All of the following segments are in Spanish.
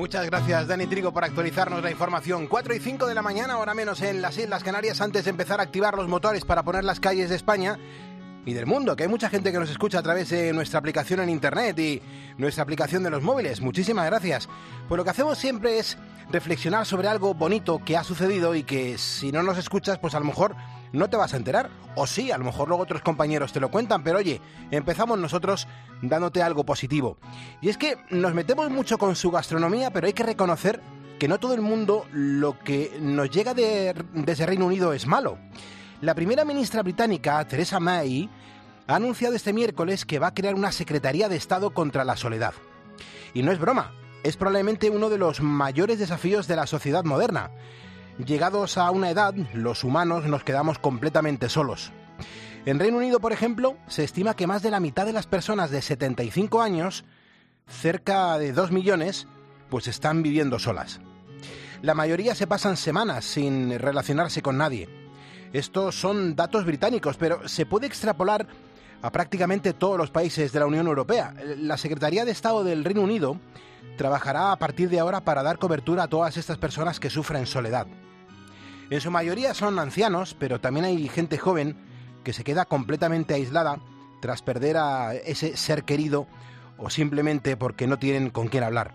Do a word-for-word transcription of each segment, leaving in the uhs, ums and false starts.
Muchas gracias, Dani Trigo, por actualizarnos la información. cuatro y cinco de la mañana, ahora menos en las Islas Canarias, antes de empezar a activar los motores para poner las calles de España y del mundo, que hay mucha gente que nos escucha a través de nuestra aplicación en internet y nuestra aplicación de los móviles. Muchísimas gracias. Pues lo que hacemos siempre es reflexionar sobre algo bonito que ha sucedido y que si no nos escuchas, pues a lo mejor no te vas a enterar. O sí, a lo mejor luego otros compañeros te lo cuentan, pero oye, empezamos nosotros dándote algo positivo. Y es que nos metemos mucho con su gastronomía, pero hay que reconocer que no todo el mundo lo que nos llega de, desde Reino Unido es malo. La primera ministra británica, Theresa May, ha anunciado este miércoles que va a crear una Secretaría de Estado contra la soledad. Y no es broma, es probablemente uno de los mayores desafíos de la sociedad moderna. Llegados a una edad, los humanos nos quedamos completamente solos. En Reino Unido, por ejemplo, se estima que más de la mitad de las personas de setenta y cinco años, cerca de dos millones, pues están viviendo solas. La mayoría se pasan semanas sin relacionarse con nadie. Estos son datos británicos, pero se puede extrapolar a prácticamente todos los países de la Unión Europea. La Secretaría de Estado del Reino Unido trabajará a partir de ahora para dar cobertura a todas estas personas que sufren soledad. En su mayoría son ancianos, pero también hay gente joven que se queda completamente aislada tras perder a ese ser querido o simplemente porque no tienen con quién hablar.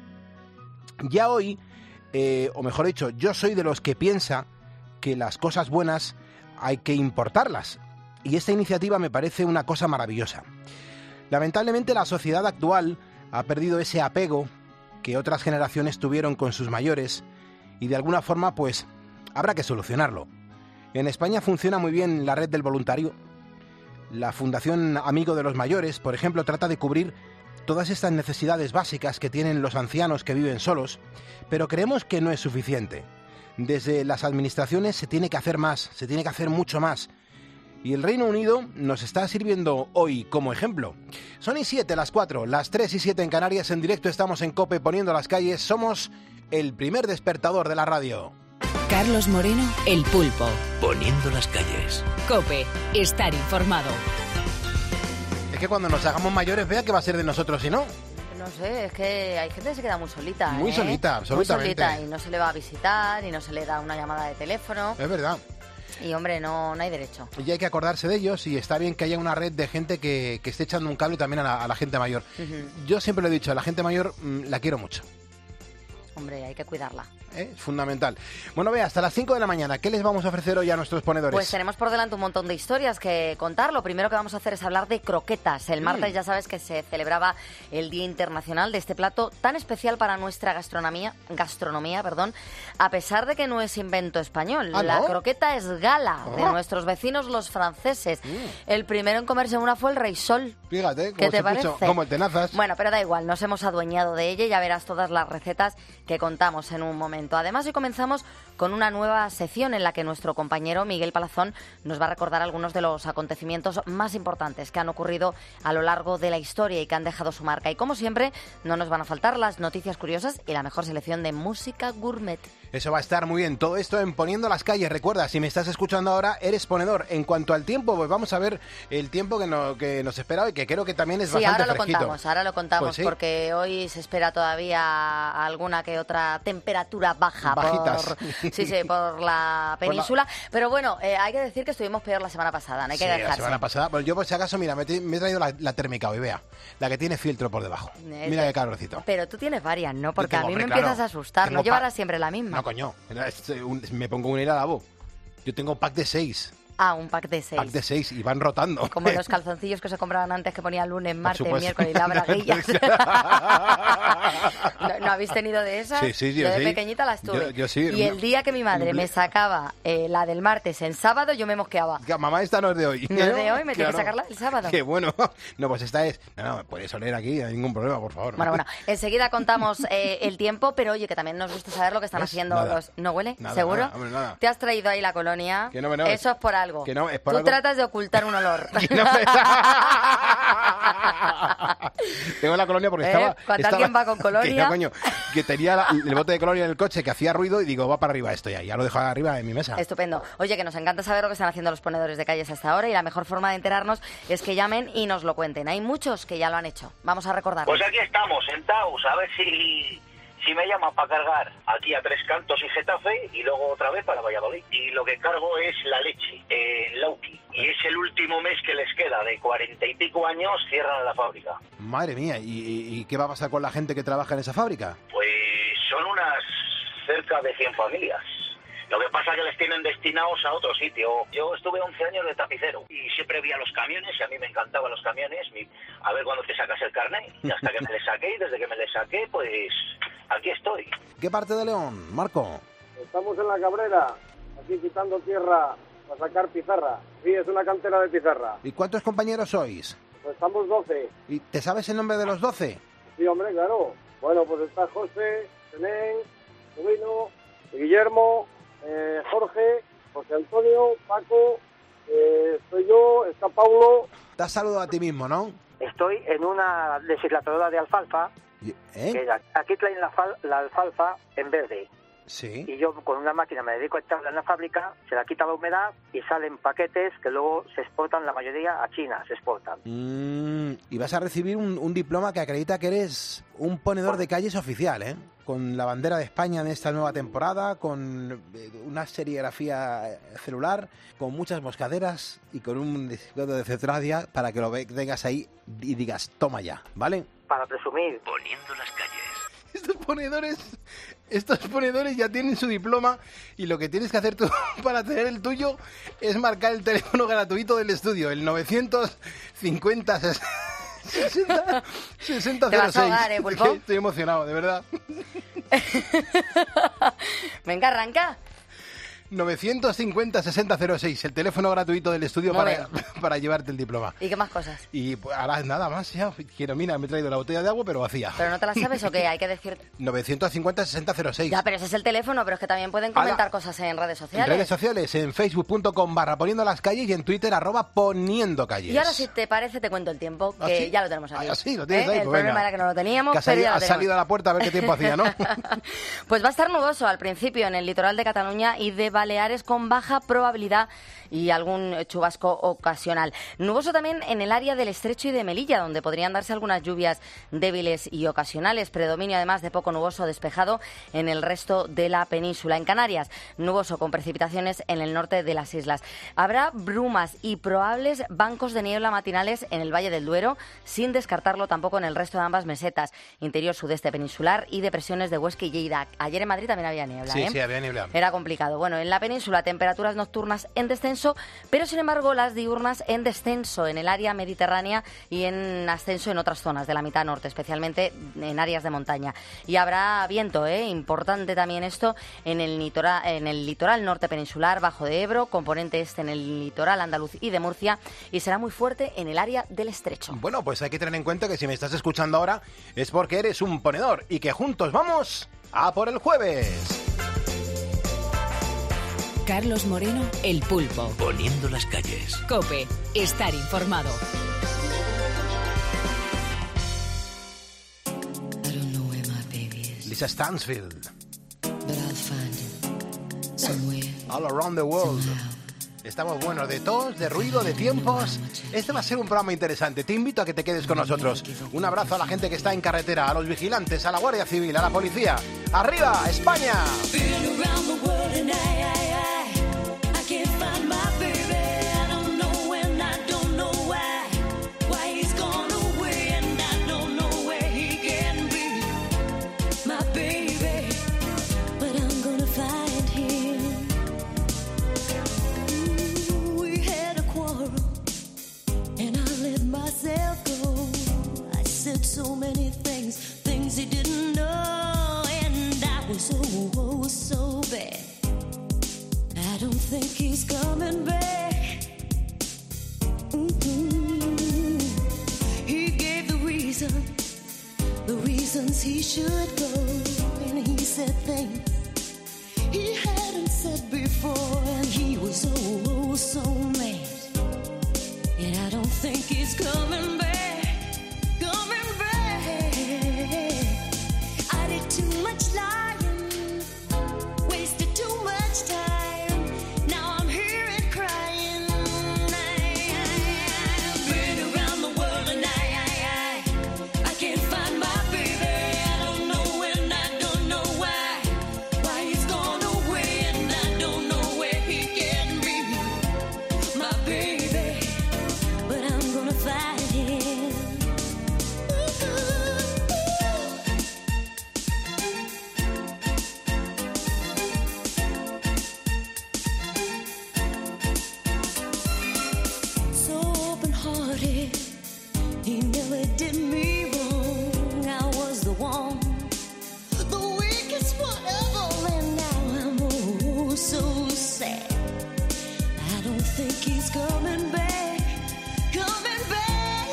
Ya hoy, eh, o mejor dicho, yo soy de los que piensa que las cosas buenas hay que importarlas, y esta iniciativa me parece una cosa maravillosa. Lamentablemente la sociedad actual ha perdido ese apego que otras generaciones tuvieron con sus mayores y de alguna forma pues habrá que solucionarlo. En España funciona muy bien la red del voluntario. La Fundación Amigo de los Mayores, por ejemplo, trata de cubrir todas estas necesidades básicas que tienen los ancianos que viven solos, pero creemos que no es suficiente. Desde las administraciones se tiene que hacer más, se tiene que hacer mucho más. Y el Reino Unido nos está sirviendo hoy como ejemplo. Son y siete las cuatro, las tres y siete en Canarias. En directo estamos en COPE poniendo las calles. Somos el primer despertador de la radio. Carlos Moreno, El Pulpo. Poniendo las calles. COPE, estar informado. Es que cuando nos hagamos mayores, vea que va a ser de nosotros si no. No sé, es que hay gente que se queda muy solita. Muy ¿eh? solita, absolutamente. Muy solita y no se le va a visitar y no se le da una llamada de teléfono. Es verdad. Y hombre, no, no hay derecho. Y hay que acordarse de ellos y está bien que haya una red de gente que, que esté echando un cable también a la, a la gente mayor. Uh-huh. Yo siempre lo he dicho, a la gente mayor mmm, la quiero mucho. Hombre, hay que cuidarla. ¿Eh? Fundamental. Bueno, vea, hasta las cinco de la mañana, ¿qué les vamos a ofrecer hoy a nuestros ponedores? Pues tenemos por delante un montón de historias que contar. Lo primero que vamos a hacer es hablar de croquetas. El martes mm. ya sabes que se celebraba el Día Internacional de este plato tan especial para nuestra gastronomía, gastronomía, perdón, a pesar de que no es invento español. ¿Ah, La no? croqueta es gala oh. de nuestros vecinos los franceses. Mm. El primero en comerse una fue el Rey Sol. Fíjate, ¿qué te parece? Puso, como el tenazas. Bueno, pero da igual, nos hemos adueñado de ella y ya verás todas las recetas que contamos en un momento. Además, hoy comenzamos con una nueva sección en la que nuestro compañero Miguel Palazón nos va a recordar algunos de los acontecimientos más importantes que han ocurrido a lo largo de la historia y que han dejado su marca. Y como siempre, no nos van a faltar las noticias curiosas y la mejor selección de música gourmet. Eso va a estar muy bien. Todo esto en Poniendo las Calles. Recuerda, si me estás escuchando ahora, eres ponedor. En cuanto al tiempo, pues vamos a ver el tiempo que, no, que nos espera hoy, que creo que también es sí, bastante ahora fresquito. lo contamos, ahora lo contamos, pues sí. Porque hoy se espera todavía alguna que otra temperatura baja. Bajitas. Por, sí, sí, por la península. Por la... Pero bueno, eh, hay que decir que estuvimos peor la semana pasada, no hay que sí, dejarse. la semana pasada. Bueno, yo por si acaso, mira, me, te, me he traído la, la térmica hoy, vea. La que tiene filtro por debajo. Eh, mira qué calorcito. Pero tú tienes varias, ¿no? Porque tengo, a mí hombre, me claro, empiezas a asustar. No llevarás siempre la misma. No, coño. Me pongo un helado. Yo tengo pack de seis. Ah, un pack de seis. Pack de seis y van rotando. Como los calzoncillos que se compraban antes que ponían lunes, martes, miércoles y la braguilla. ¿No, ¿No habéis tenido de esas? Sí, sí, yo yo de sí. pequeñita las tuve. Yo, yo sí. Y el día que mi madre me sacaba eh, la del martes en sábado, yo me mosqueaba. Mamá, esta no es de hoy. No es de hoy, me claro. tiene que sacarla el sábado. Qué bueno. No, pues esta es... No, no, puedes oler aquí, no hay ningún problema, por favor. Bueno, bueno, enseguida contamos eh, el tiempo, pero oye, que también nos gusta saber lo que están ¿Es? haciendo Nada. los... ¿No huele? Nada, ¿Seguro? Nada, hombre, nada. ¿Te has traído ahí la colonia? Que no, no, Eso es por algo. Que no, es por Tú algo. tratas de ocultar un olor. No me... Tengo la colonia porque ¿Eh? estaba... Cuando estaba... alguien va con colonia... Que, no, coño, que tenía la, el bote de colonia en el coche que hacía ruido y digo, va para arriba esto ya. Ya lo dejo arriba en mi mesa. Estupendo. Oye, que nos encanta saber lo que están haciendo los ponedores de calles hasta ahora y la mejor forma de enterarnos es que llamen y nos lo cuenten. Hay muchos que ya lo han hecho. Vamos a recordar. Pues aquí estamos, sentados, a ver si Si me llaman para cargar aquí a Tres Cantos y Getafe y luego otra vez para Valladolid. Y lo que cargo es la leche en Lauki. Y es el último mes que les queda, de cuarenta y pico años, cierran la fábrica. Madre mía, ¿y, y, y qué va a pasar con la gente que trabaja en esa fábrica? Pues son unas cerca de cien familias. Lo que pasa es que les tienen destinados a otro sitio. Yo estuve once años de tapicero y siempre veía los camiones y a mí me encantaban los camiones. A ver cuándo te sacas el carnet. Y hasta que me le saqué y desde que me le saqué, pues aquí estoy. ¿Qué parte de León, Marco? Estamos en la Cabrera, aquí quitando tierra para sacar pizarra. Sí, es una cantera de pizarra. ¿Y cuántos compañeros sois? Pues estamos doce. ¿Y te sabes el nombre de los doce? Sí, hombre, claro. Bueno, pues está José, Senén, Rubino, Guillermo, eh, Jorge, José Antonio, Paco, eh, estoy yo, está Paulo. Te has saludado a ti mismo, ¿no? Estoy en una deshidratadora de alfalfa. ¿Eh? Que aquí traen la, fal, la alfalfa en verde. Sí. Y yo con una máquina me dedico a echarla en la fábrica, se la quita la humedad y salen paquetes que luego se exportan, la mayoría a China se exportan. Mm, y vas a recibir un, un diploma que acredita que eres un ponedor de calles oficial, ¿eh? Con la bandera de España en esta nueva temporada, con una serigrafía celular, con muchas moscaderas y con un disco de cetradia para que lo tengas ahí y digas, toma ya, ¿vale? Para presumir. Poniendo las calles. Estos ponedores, estos ponedores ya tienen su diploma y lo que tienes que hacer tú para tener el tuyo es marcar el teléfono gratuito del estudio, el novecientos cincuenta sesenta sesenta cero seis. Te vas a ahogar, ¿eh, Pulpo? Estoy emocionado, de verdad. Venga, arranca. novecientos cincuenta sesenta cero seis, el teléfono gratuito del estudio para, para llevarte el diploma. ¿Y qué más cosas? Y pues, ahora nada más, ya. Quiero, mira, me he traído la botella de agua, pero vacía. ¿Pero no te la sabes o qué? Hay que decir... novecientos cincuenta sesenta cero seis. Ya, pero ese es el teléfono, pero es que también pueden comentar Ala. cosas en redes sociales. En redes sociales, en facebook punto com barra poniendo las calles y en Twitter arroba poniendo calles. Y ahora, si te parece, te cuento el tiempo, que ¿Ah, sí? ya lo tenemos aquí. Ah, sí, lo tienes ¿Eh? ahí, El pues problema venga. era que no lo teníamos, Que has pero salido, ya lo has tenemos. salido a la puerta a ver qué tiempo hacía, ¿no? Pues va a estar nuboso al principio en el litoral de Cataluña y de Baleares con baja probabilidad y algún chubasco ocasional. Nuboso también en el área del Estrecho y de Melilla, donde podrían darse algunas lluvias débiles y ocasionales. Predominio además de poco nuboso despejado en el resto de la península. En Canarias, nuboso con precipitaciones en el norte de las islas. Habrá brumas y probables bancos de niebla matinales en el Valle del Duero, sin descartarlo tampoco en el resto de ambas mesetas, interior sudeste peninsular y depresiones de Huesca y Lleida. Ayer en Madrid también había niebla, Sí, ¿eh? sí, había niebla. Era complicado. Bueno, en la península temperaturas nocturnas en descenso, pero sin embargo las diurnas en descenso en el área mediterránea y en ascenso en otras zonas de la mitad norte, especialmente en áreas de montaña. Y habrá viento, ¿eh? Importante también esto en el, litoral, en el litoral norte peninsular, bajo de Ebro, componente este en el litoral andaluz y de Murcia, y será muy fuerte en el área del Estrecho. Bueno, pues hay que tener en cuenta que si me estás escuchando ahora es porque eres un ponedor y que juntos vamos a por el jueves. Carlos Moreno, El Pulpo. Poniendo las calles. COPE, estar informado. Lisa Stansfield. All Around the World. Estamos buenos de tos, de ruido, de tiempos. Este va a ser un programa interesante. Te invito a que te quedes con nosotros. Un abrazo a la gente que está en carretera, a los vigilantes, a la Guardia Civil, a la policía. ¡Arriba, España! So many things, things he didn't know, and I was oh, oh so bad. I don't think he's coming back. Mm-hmm. He gave the reason, the reasons he should go, and he said things he hadn't said before, and he was oh, oh so mad. And I don't think he's coming back. Too much lying, wasted too much time. Now I'm here and crying. I've been around the world and I, I, I, I can't find my baby. I don't know when, I don't He never did me wrong. I was the one, the weakest one of all, and now I'm oh so sad. I don't think he's coming back, coming back.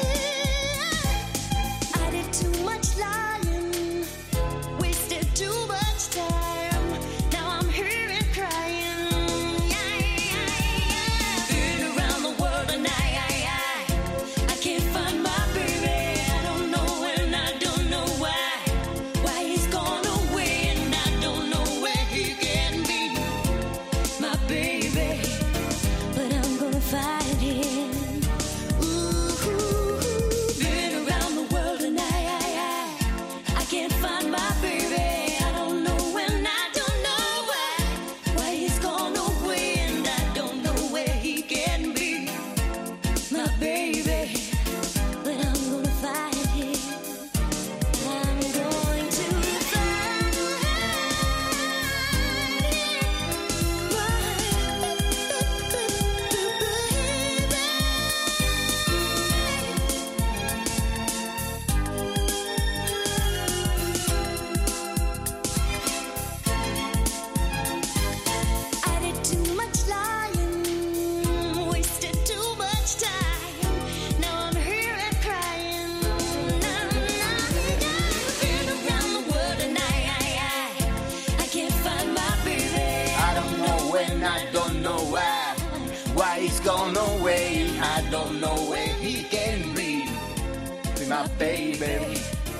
I did too much lying, wasted too much time. Now I'm here and crying. Yeah, yeah, yeah. Been around the world and I, I, I, I can't find my baby. I don't know and I don't know why. Why he's gone away and I don't know where he can be. My baby, but I'm gonna find him. Ooh, been around the world and I, I, I, I can't find my baby. I don't know and I don't know why. Why he's gone away and I don't know where he can be. My baby, but I'm gonna find him. I'm going to find I did too much lying, wasted too much time. Now I'm here and crying. Now, now, been around the world and I, I, I, I can't find my baby. I don't know when, I don't know why. Why he's gone away. I don't know where he can be. My baby,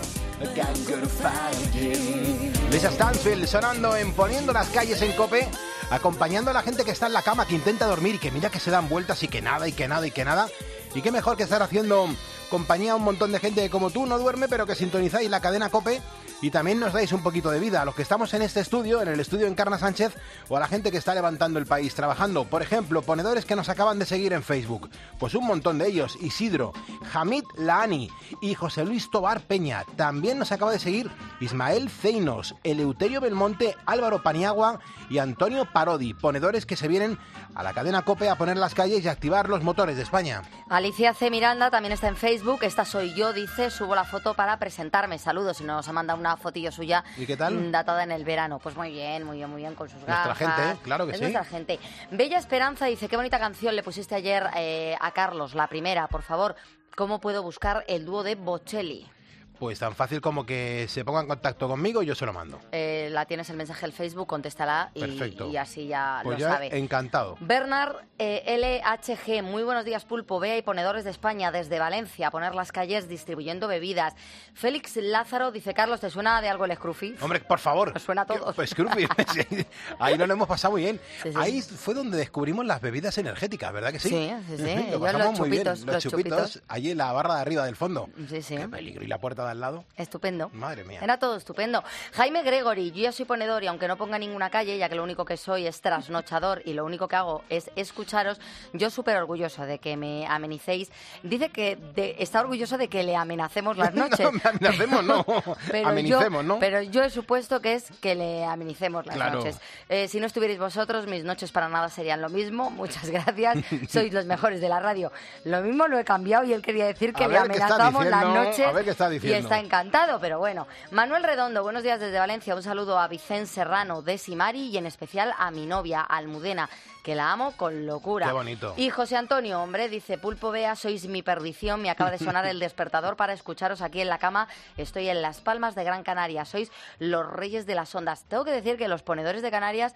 I'm gonna find him. Lisa Stansfield sonando en Poniendo las Calles en COPE, acompañando a la gente que está en la cama, que intenta dormir y que mira que se dan vueltas y que nada, y que nada, y que nada. Y qué mejor que estar haciendo compañía a un montón de gente que como tú no duerme, pero que sintonizáis la cadena COPE y también nos dais un poquito de vida a los que estamos en este estudio, en el estudio Encarna Sánchez, o a la gente que está levantando el país, trabajando. Por ejemplo, ponedores que nos acaban de seguir en Facebook. Pues un montón de ellos. Isidro, Hamid Laani y José Luis Tobar Peña. También nos acaba de seguir Ismael Zeinos, Eleuterio Belmonte, Álvaro Paniagua y Antonio Parodi. Ponedores que se vienen a la cadena COPE a poner las calles y activar los motores de España. Alicia C. Miranda también está en Facebook. Esta soy yo, dice, subo la foto para presentarme. Saludos, y nos ha mandado una fotillo suya. ¿Y qué tal? Datada en el verano. Pues muy bien, muy bien, muy bien, con sus Nuestra gafas. gente, ¿eh? Claro que es sí. nuestra gente. Bella Esperanza dice, qué bonita canción le pusiste ayer eh, a Carlos, la primera, por favor. ¿Cómo puedo buscar el dúo de Bocelli? Pues tan fácil como que se ponga en contacto conmigo y yo se lo mando. Eh, la tienes el mensaje del Facebook, contéstala y, Perfecto. y así ya Pues lo ya sabe. encantado. Bernard eh, L H G, muy buenos días Pulpo, Bea y ponedores de España desde Valencia, a poner las calles distribuyendo bebidas. Félix Lázaro dice, Carlos, ¿te suena de algo el Scruffy? Hombre, por favor. Nos suena a todos. Pues Scruffy, sí, ahí nos lo hemos pasado muy bien. Sí, sí. Ahí fue donde descubrimos las bebidas energéticas, ¿verdad que sí? Sí, sí, sí. Lo Yo pasamos los muy bien. chupitos, Los, los chupitos, chupitos. allí en la barra de arriba del fondo. Sí, sí. Qué peligro. ¿Y la puerta de al lado? Estupendo. Madre mía. Era todo estupendo. Jaime Gregory, yo ya soy ponedor y aunque no ponga ninguna calle, ya que lo único que soy es trasnochador y lo único que hago es escucharos, yo súper orgulloso de que me amenicéis. Dice que de, está orgulloso de que le amenacemos las noches. No, amenacemos no. pero Amenicemos, yo, ¿no? Pero yo he supuesto que es que le amenicemos las Claro. noches. Eh, si no estuvierais vosotros, mis noches para nada serían lo mismo. Muchas gracias. Sois los mejores de la radio. Lo mismo lo he cambiado y él quería decir que A le ver qué está amenazamos las diciendo, noches a ver qué está y diciendo. está encantado, pero bueno. Manuel Redondo, buenos días desde Valencia. Un saludo a Vicente Serrano de Simari y en especial a mi novia, Almudena, que la amo con locura. Qué bonito. Y José Antonio, hombre, dice, Pulpo Bea, sois mi perdición. Me acaba de sonar el despertador para escucharos aquí en la cama. Estoy en Las Palmas de Gran Canaria. Sois los reyes de las ondas. Tengo que decir que los ponedores de Canarias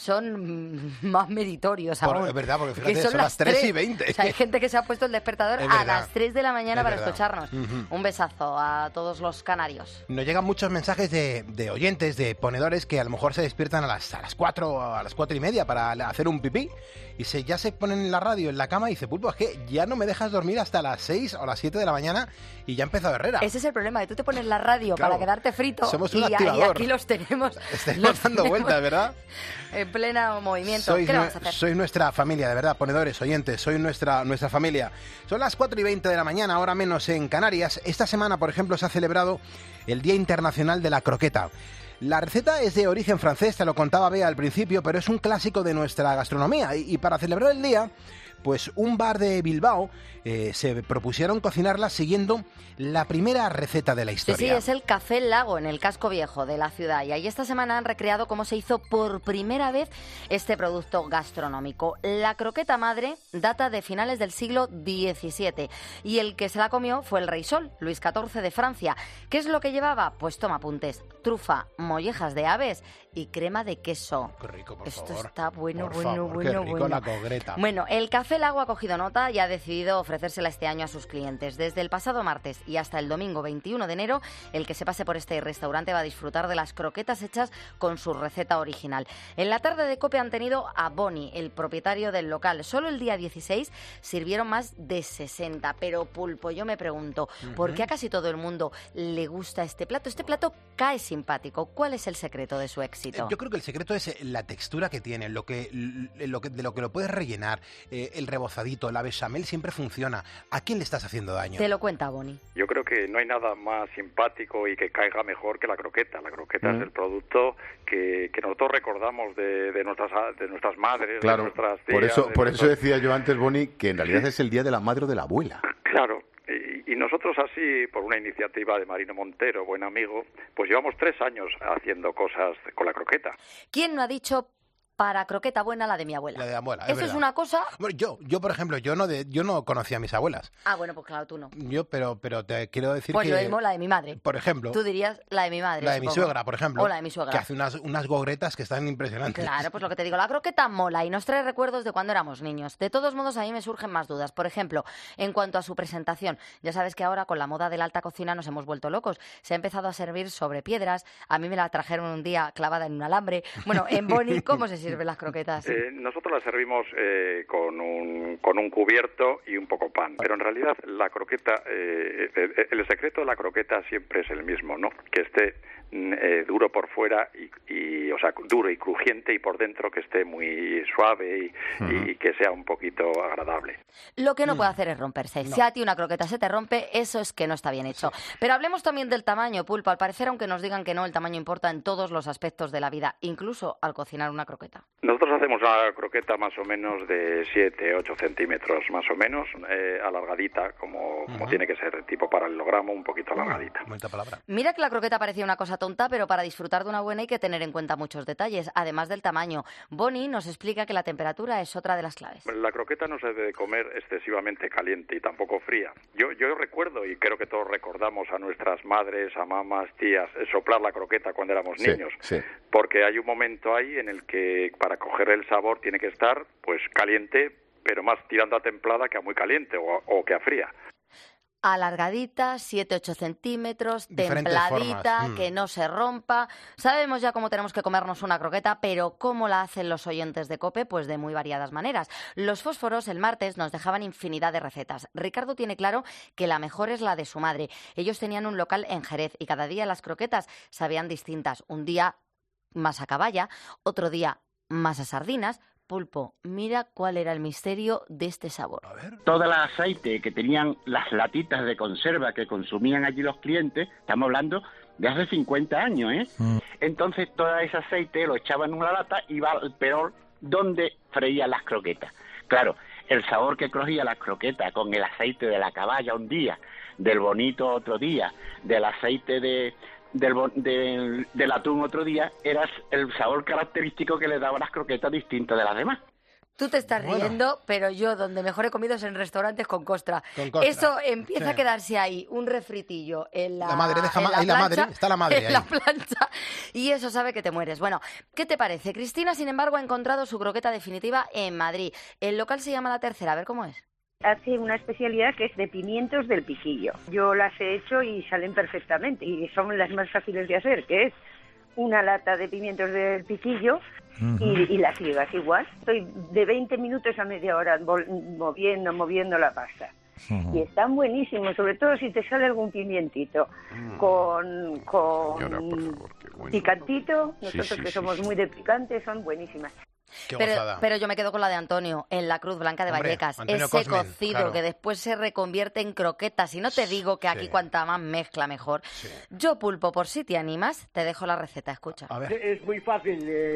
son mm, más meritorios Por- aún. es verdad, porque Que fíjate, son las tres y veinte. O sea, hay gente que se ha puesto el despertador Es a verdad. las tres de la mañana Es para verdad. escucharnos. Ujú. Un besazo a todos los canarios. Nos llegan muchos mensajes de, de oyentes, de ponedores que a lo mejor se despiertan a las, a las cuatro, a las cuatro y media para hacer un pipí y se, ya se ponen en la radio, en la cama y dice, Pulpo, es que ya no me dejas dormir hasta las seis o las siete de la mañana y ya ha empezado Herrera. Ese es el problema, que tú te pones la radio Claro. para quedarte frito. Somos un y, y activador. aquí los tenemos. Estáis los dando tenemos vueltas, ¿verdad? En pleno movimiento. Sois, ¿Qué le nue- vamos a hacer? sois nuestra familia, de verdad, ponedores, oyentes, sois nuestra, nuestra familia. Son las cuatro y veinte de la mañana, ahora menos en Canarias. Esta semana, por ejemplo, se ha celebrado el Día Internacional de la Croqueta. La receta es de origen francés, te lo contaba Bea al principio, pero es un clásico de nuestra gastronomía. Y, y para celebrar el día, pues un bar de Bilbao eh, se propusieron cocinarla siguiendo la primera receta de la Sí, historia. sí, es el Café Lago, en el casco viejo de la ciudad. Y ahí esta semana han recreado cómo se hizo por primera vez este producto gastronómico. La croqueta madre data de finales del siglo diecisiete y el que se la comió fue el rey Sol, Luis catorce de Francia. ¿Qué es lo que llevaba? Pues toma apuntes: trufa, mollejas de aves y crema de queso. Qué rico, por Esto favor. está bueno, Por bueno, favor, bueno, qué rico bueno. la cogreta. Bueno, el Café Lago ha cogido nota y ha decidido ofrecérsela este año a sus clientes. Desde el pasado martes y hasta el domingo veintiuno de enero, el que se pase por este restaurante va a disfrutar de las croquetas hechas con su receta original. En la tarde de COPE han tenido a Boni, el propietario del local. Solo el día dieciséis sirvieron más de sesenta. Pero Pulpo, yo me pregunto, uh-huh. ¿por qué a casi todo el mundo le gusta este plato? Este plato cae simpático. ¿Cuál es el secreto de su éxito? Yo creo que el secreto es la textura que tiene, lo que, lo que, de lo que lo puedes rellenar, eh, el rebozadito, la bechamel siempre funciona. ¿A quién le estás haciendo daño? Te lo cuenta Boni. Yo creo que no hay nada más simpático y que caiga mejor que la croqueta. La croqueta Mm. es el producto que, que nosotros recordamos de, de nuestras de nuestras madres, Claro, de nuestras tías. por eso, de por nuestros... eso decía yo antes, Boni, que en realidad es el día de la madre o de la abuela. Claro. Y, y nosotros así, por una iniciativa de Marino Montero, buen amigo, pues llevamos tres años haciendo cosas con la croqueta. ¿Quién no ha dicho para croqueta buena la de mi abuela? La de la abuela, es Eso es verdad. una cosa... Bueno, yo, yo por ejemplo, yo no de, yo no conocía a mis abuelas. Ah, bueno, pues claro, tú no. Yo, pero, pero te quiero decir Pues que... lo mismo la de mi madre. Por ejemplo... Tú dirías la de mi madre. La de mi supongo. suegra, por ejemplo. O la de mi suegra. Que hace unas, unas gogretas que están impresionantes. Claro, pues lo que te digo, la croqueta mola y nos trae recuerdos de cuando éramos niños. De todos modos, a mí me surgen más dudas. Por ejemplo, en cuanto a su presentación. Ya sabes que ahora con la moda de la alta cocina nos hemos vuelto locos. Se ha empezado a servir sobre piedras. A mí me la trajeron un día clavada en un alambre. Bueno, en Boni, ¿cómo se sirven las croquetas? Eh, nosotros las servimos eh, con, un, con un cubierto y un poco pan. Pero en realidad la croqueta, eh, el, el secreto de la croqueta siempre es el mismo, ¿no? Que esté eh, duro por fuera, y, y, o sea, duro y crujiente, y por dentro que esté muy suave y, uh-huh. y que sea un poquito agradable. Lo que no mm. puede hacer es romperse. No. Si a ti una croqueta se te rompe, eso es que no está bien hecho. Sí. Pero hablemos también del tamaño, Pulpo. Al parecer, aunque nos digan que no, el tamaño importa en todos los aspectos de la vida, incluso al cocinar una croqueta. Nosotros hacemos una croqueta más o menos de siete, ocho centímetros, más o menos, eh, alargadita, como, como uh-huh. tiene que ser, tipo paralelogramo, un poquito alargadita. Uh, bonita palabra. Mira que la croqueta parecía una cosa tonta, pero para disfrutar de una buena hay que tener en cuenta muchos detalles, además del tamaño. Boni nos explica que la temperatura es otra de las claves. La croqueta no se debe comer excesivamente caliente y tampoco fría. Yo, yo recuerdo, y creo que todos recordamos a nuestras madres, a mamás, tías, soplar la croqueta cuando éramos sí, niños, sí. porque hay un momento ahí en el que para coger el sabor tiene que estar pues caliente, pero más tirando a templada que a muy caliente o, o que a fría. Alargadita, siete ocho centímetros, Diferentes templadita, formas. Mm. que no se rompa. Sabemos ya cómo tenemos que comernos una croqueta, pero ¿cómo la hacen los oyentes de COPE? Pues de muy variadas maneras. Los fósforos el martes nos dejaban infinidad de recetas. Ricardo tiene claro que la mejor es la de su madre. Ellos tenían un local en Jerez y cada día las croquetas sabían distintas. Un día más a caballa, otro día más a sardinas. Pulpo, mira cuál era el misterio de este sabor. A ver. Todo el aceite que tenían las latitas de conserva que consumían allí los clientes, estamos hablando de hace cincuenta años, ¿eh? Mm. Entonces todo ese aceite lo echaban en una lata y iba al perol donde freían las croquetas. Claro, el sabor que cogía las croquetas con el aceite de la caballa un día, del bonito otro día, del aceite de... Del, del, del atún otro día, era el sabor característico que le daba a las croquetas distinto de las demás. Tú te estás bueno. riendo, pero yo donde mejor he comido es en restaurantes con costra. Con costra. Eso empieza sí. a quedarse ahí, un refritillo en la, la madre deja en ma- la ahí plancha, la madre, está la madre en ahí. la plancha, y eso sabe que te mueres. Bueno, ¿qué te parece? Cristina, sin embargo, ha encontrado su croqueta definitiva en Madrid. El local se llama La Tercera, a ver cómo es. Hace una especialidad que es de pimientos del piquillo. Yo las he hecho y salen perfectamente y son las más fáciles de hacer, que es una lata de pimientos del piquillo uh-huh. y, y las ligas igual. Estoy de veinte minutos a media hora vol- moviendo, moviendo la pasta. Uh-huh. Y están buenísimos, sobre todo si te sale algún pimientito uh-huh. con, con Señora, por favor, qué bueno. picantito. Nosotros sí, sí, que sí, somos sí. muy de picante, son buenísimas. Qué pero, gozada. pero yo me quedo con la de Antonio, en la Cruz Blanca de Hombre, Vallecas. Antonio Ese Cosmen, cocido claro. que después se reconvierte en croquetas. Y no te digo que aquí Sí. cuanta más mezcla mejor. Sí. Yo, Pulpo, por si te animas, te dejo la receta, escucha. A ver. Es muy fácil. Eh,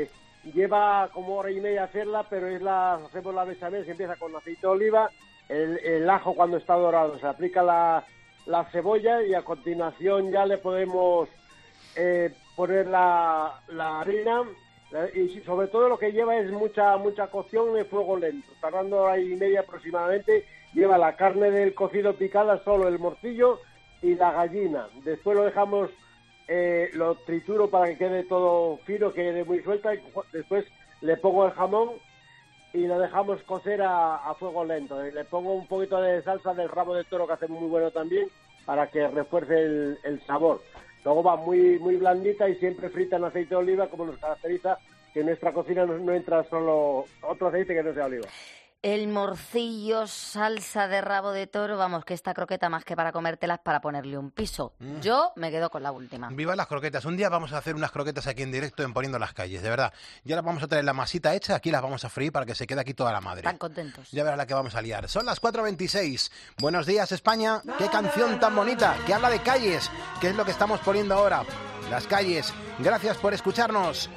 lleva como hora y media hacerla, pero es la hacemos la bechamel, se empieza con aceite de oliva, el, el ajo cuando está dorado, se aplica la, la cebolla y a continuación ya le podemos eh, poner la, la harina, y sobre todo lo que lleva es mucha mucha cocción de fuego lento, tardando hora y media aproximadamente. Lleva la carne del cocido picada, solo el morcillo y la gallina. Después lo dejamos, eh, lo trituro para que quede todo fino, que quede muy suelta, y después le pongo el jamón y lo dejamos cocer a, a fuego lento. Y le pongo un poquito de salsa del rabo de toro, que hace muy bueno también, para que refuerce el, el sabor. Luego va muy muy blandita y siempre frita en aceite de oliva, como nos caracteriza, que en nuestra cocina no, no entra solo otro aceite que no sea oliva. El morcillo, salsa de rabo de toro, vamos, que esta croqueta más que para comértelas, para ponerle un piso. Mm. Yo me quedo con la última. Viva las croquetas. Un día vamos a hacer unas croquetas aquí en directo en Poniendo las Calles, de verdad. Ya las vamos a traer la masita hecha, aquí las vamos a freír para que se quede aquí toda la madre. Tan contentos. Ya verás la que vamos a liar. Son las cuatro veintiséis. Buenos días, España. Qué canción tan bonita, que habla de calles, que es lo que estamos poniendo ahora. Las calles. Gracias por escucharnos.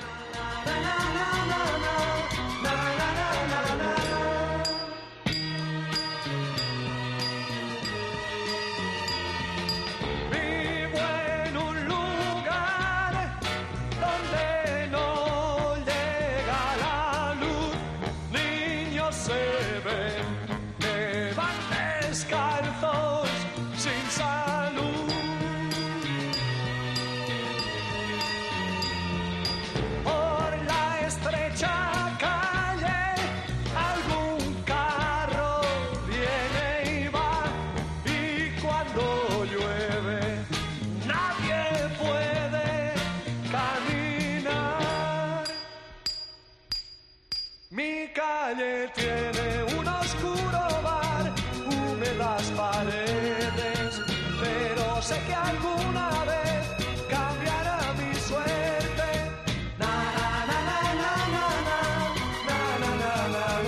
Tiene un oscuro bar, húmedas paredes, pero sé que alguna vez cambiará mi suerte. Na na na na na na na na na na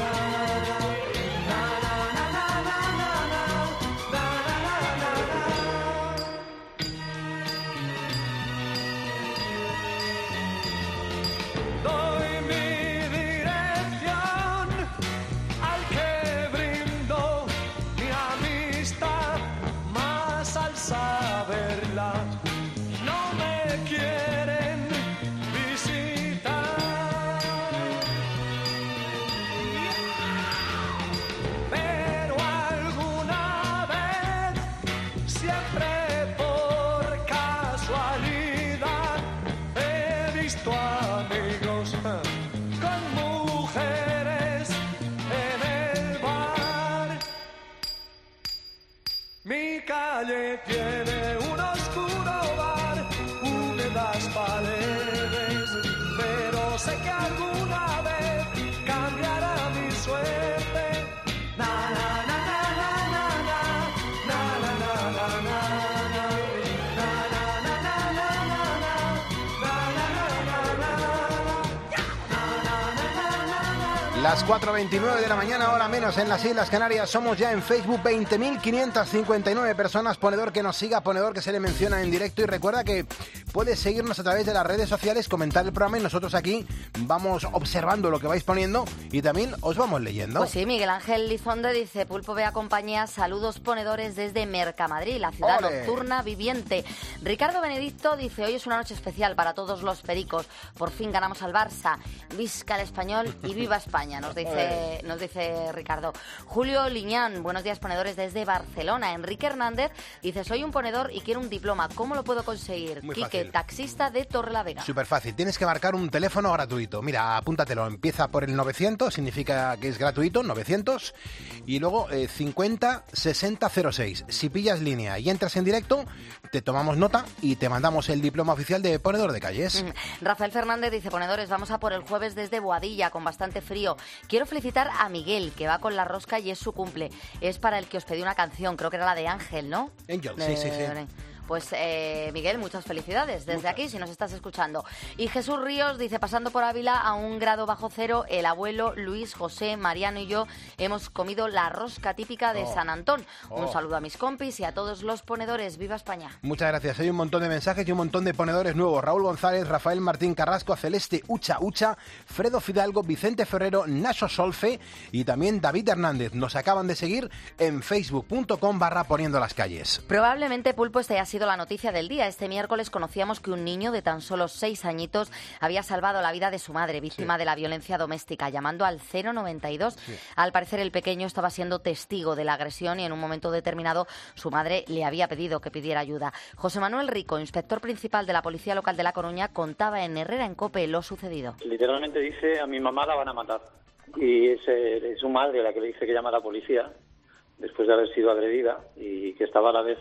na na. Doy mi saberla, no me quieren visitar, pero alguna vez, siempre por casualidad, he visto amigos con mujeres en el bar. Mi calle tiene un oscuro bar, húmedas paredes, pero sé que alguna vez cambiará mi suerte. Na na na na na na na na na na na Las cuatro veintinueve de la mañana, hora menos en las Islas Canarias. Somos ya en Facebook veinte mil quinientas cincuenta y nueve personas. Ponedor que nos siga, ponedor que se le menciona en directo. Y recuerda que puedes seguirnos a través de las redes sociales, comentar el programa y nosotros aquí vamos observando lo que vais poniendo y también os vamos leyendo. Pues sí, Miguel Ángel Lizonde dice: Pulpo Bea compañía, saludos ponedores desde Mercamadrid, la ciudad ¡Ole! Nocturna viviente. Ricardo Benedicto dice: hoy es una noche especial para todos los pericos. Por fin ganamos al Barça. Visca el español y viva España. Nos dice, nos dice Ricardo. Julio Liñán, buenos días ponedores desde Barcelona. Enrique Hernández dice: soy un ponedor y quiero un diploma. ¿Cómo lo puedo conseguir? Muy Quique, fácil. taxista de Torrelavega. Súper fácil. Tienes que marcar un teléfono gratuito. Mira, apúntatelo. Empieza por el novecientos, significa que es gratuito, novecientos. Y luego eh, cincuenta sesenta cero seis. Si pillas línea y entras en directo, te tomamos nota y te mandamos el diploma oficial de ponedor de calles. Mm. Rafael Fernández dice: ponedores, vamos a por el jueves desde Boadilla con bastante frío. Quiero felicitar a Miguel, que va con la rosca y es su cumple. Es para el que os pedí una canción, creo que era la de Ángel, ¿no? Angel, sí, sí, sí. Pues eh, Miguel, muchas felicidades desde aquí si nos estás escuchando. Y Jesús Ríos dice, pasando por Ávila a un grado bajo cero, el abuelo Luis, José, Mariano y yo hemos comido la rosca típica de Oh. San Antón. Oh. Un saludo a mis compis y a todos los ponedores. ¡Viva España! Muchas gracias. Hay un montón de mensajes y un montón de ponedores nuevos. Raúl González, Rafael Martín Carrasco, Celeste Ucha Ucha, Fredo Fidalgo, Vicente Ferrero, Nacho Solfe y también David Hernández. Nos acaban de seguir en facebook punto com barra poniendo las calles. Probablemente, Pulpo, esta haya sido la noticia del día. Este miércoles conocíamos que un niño de tan solo seis añitos había salvado la vida de su madre, víctima Sí. de la violencia doméstica, llamando al cero noventa y dos. Sí. Al parecer, el pequeño estaba siendo testigo de la agresión y en un momento determinado su madre le había pedido que pidiera ayuda. José Manuel Rico, inspector principal de la Policía Local de La Coruña, contaba en Herrera en COPE lo sucedido. Literalmente dice, a mi mamá la van a matar. Y es, eh, es su madre la que le dice que llama a la policía después de haber sido agredida y que estaba a la vez,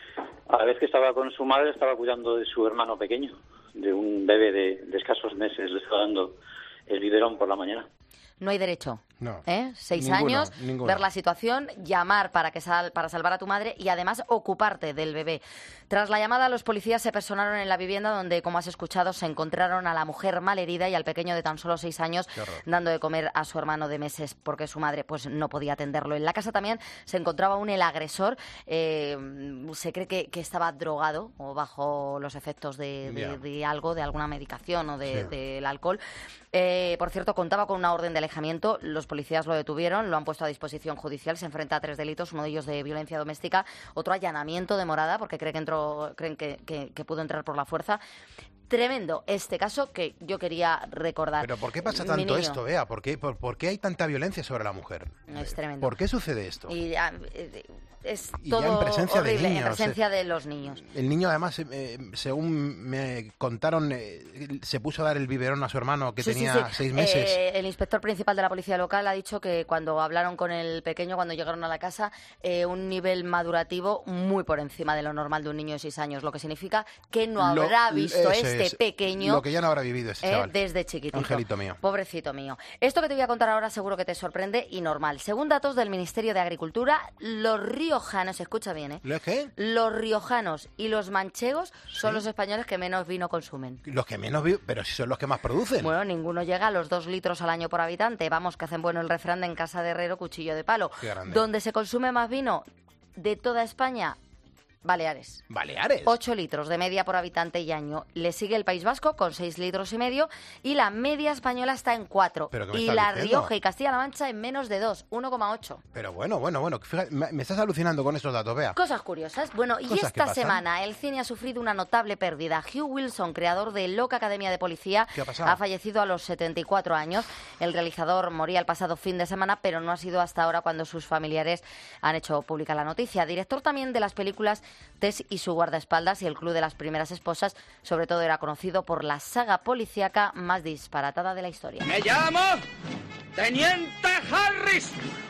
a la vez que estaba con su madre, estaba cuidando de su hermano pequeño, de un bebé de, de escasos meses, le estaba dando el biberón por la mañana. No hay derecho. No. ¿Eh? Seis Ninguno, años, ninguno. ver la situación, llamar para que sal, para salvar a tu madre y además ocuparte del bebé. Tras la llamada, los policías se personaron en la vivienda donde, como has escuchado, se encontraron a la mujer malherida y al pequeño de tan solo seis años Qué horror. dando de comer a su hermano de meses porque su madre pues no podía atenderlo. En la casa también se encontraba aún el agresor. Eh, se cree que, que estaba drogado o bajo los efectos de, de, Ya. de algo, de alguna medicación o de- Sí. del alcohol. Eh, por cierto, contaba con una orden de alejamiento. Los policías lo detuvieron, lo han puesto a disposición judicial. Se enfrenta a tres delitos, uno de ellos de violencia doméstica, otro allanamiento de morada, porque cree que entró, creen que, que- que pudo entrar por la fuerza. Tremendo este caso que yo quería recordar. Pero ¿por qué pasa Mi tanto niño. esto, Bea? ¿Por qué, por, por qué hay tanta violencia sobre la mujer? Es tremendo. ¿Por qué sucede esto? Y ya, eh, es Y ya en todo presencia de horrible, en niños, presencia de los niños. El niño, además, eh, según me contaron, eh, se puso a dar el biberón a su hermano que Sí, sí, tenía sí. seis meses. Eh, el inspector principal de la policía local ha dicho que cuando hablaron con el pequeño, cuando llegaron a la casa, eh, un nivel madurativo muy por encima de lo normal de un niño de seis años, lo que significa que no Lo- habrá visto eso este es, pequeño Lo que ya no habrá vivido ese eh, chaval. desde chiquitito. Angelito mío. Pobrecito mío. Esto que te voy a contar ahora seguro que te sorprende y normal. Según datos del Ministerio de Agricultura, los riojanos, escucha bien, ¿eh? ¿Lo qué? Los riojanos y los manchegos son los españoles que menos vino consumen. Los que menos vi, pero si son los que más producen. Bueno, ninguno llega a los dos litros al año por habitante. Vamos, que hacen bueno el refrán de en casa de herrero, cuchillo de palo. Qué grande. ¿Dónde se consume más vino de toda España? Baleares. Baleares. ocho litros de media por habitante y año. Le sigue el País Vasco con seis litros y medio y la media española está en cuatro. ¿Pero qué me Y estás La diciendo? Rioja y Castilla-La Mancha en menos de dos, uno coma ocho. Pero bueno, bueno, bueno. Fíjate, me me estás alucinando con estos datos, Bea. Cosas curiosas. Bueno, y Cosas que esta pasan. semana el cine ha sufrido una notable pérdida. Hugh Wilson, creador de Loca Academia de Policía, ¿Qué ha pasado? ha fallecido a los setenta y cuatro años. El realizador moría el pasado fin de semana, pero no ha sido hasta ahora cuando sus familiares han hecho pública la noticia. Director también de las películas Tess y su guardaespaldas y El Club de las Primeras Esposas, sobre todo era conocido por la saga policíaca más disparatada de la historia. Me llamo Teniente Harris.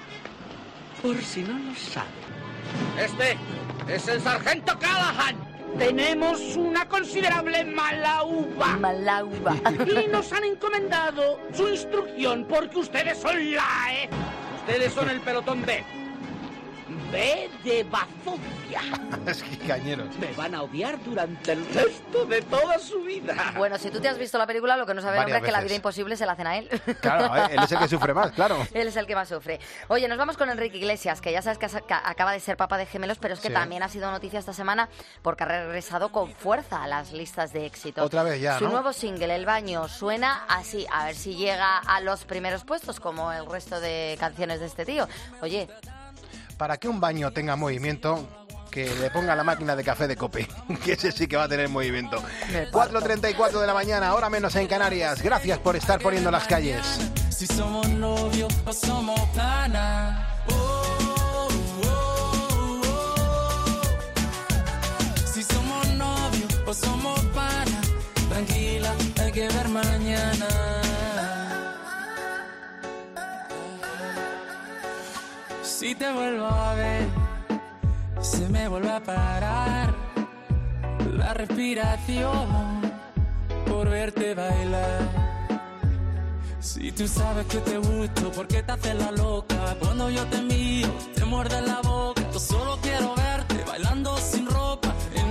Por si no lo sabe. Este es el sargento Callahan. Tenemos una considerable mala uva. Mala uva. Y nos han encomendado su instrucción porque ustedes son la E. Ustedes son el pelotón B. B de bazofia. Es que cañeros. Me van a odiar durante el resto de toda su vida. Bueno, si tú te has visto la película, lo que no sabe el hombre Varias es que la veces. vida imposible se la hacen a él. Claro, a ver, él es el que sufre más, claro. Él es el que más sufre. Oye, nos vamos con Enrique Iglesias, que ya sabes que, que acaba de ser papá de gemelos, pero es que Sí. también ha sido noticia esta semana porque ha regresado con fuerza a las listas de éxitos. Otra vez ya, Su ¿no? nuevo single, El Baño, suena así. A ver si llega a los primeros puestos, como el resto de canciones de este tío. Oye, Para que un baño tenga movimiento, que le ponga la máquina de café de Cope, que ese sí que va a tener movimiento. cuatro treinta y cuatro de la mañana, hora menos en Canarias. Gracias por estar poniendo las calles. Si somos novios o somos pana. Oh, oh, oh. Si somos novios o somos pana. Tranquila, hay que ver mañana. Si te vuelvo a ver, se me vuelve a parar la respiración por verte bailar. Si tú sabes que te gusto, ¿por qué te haces la loca? Cuando yo te miro, te muerde la boca. Yo solo quiero verte bailando sin ropa en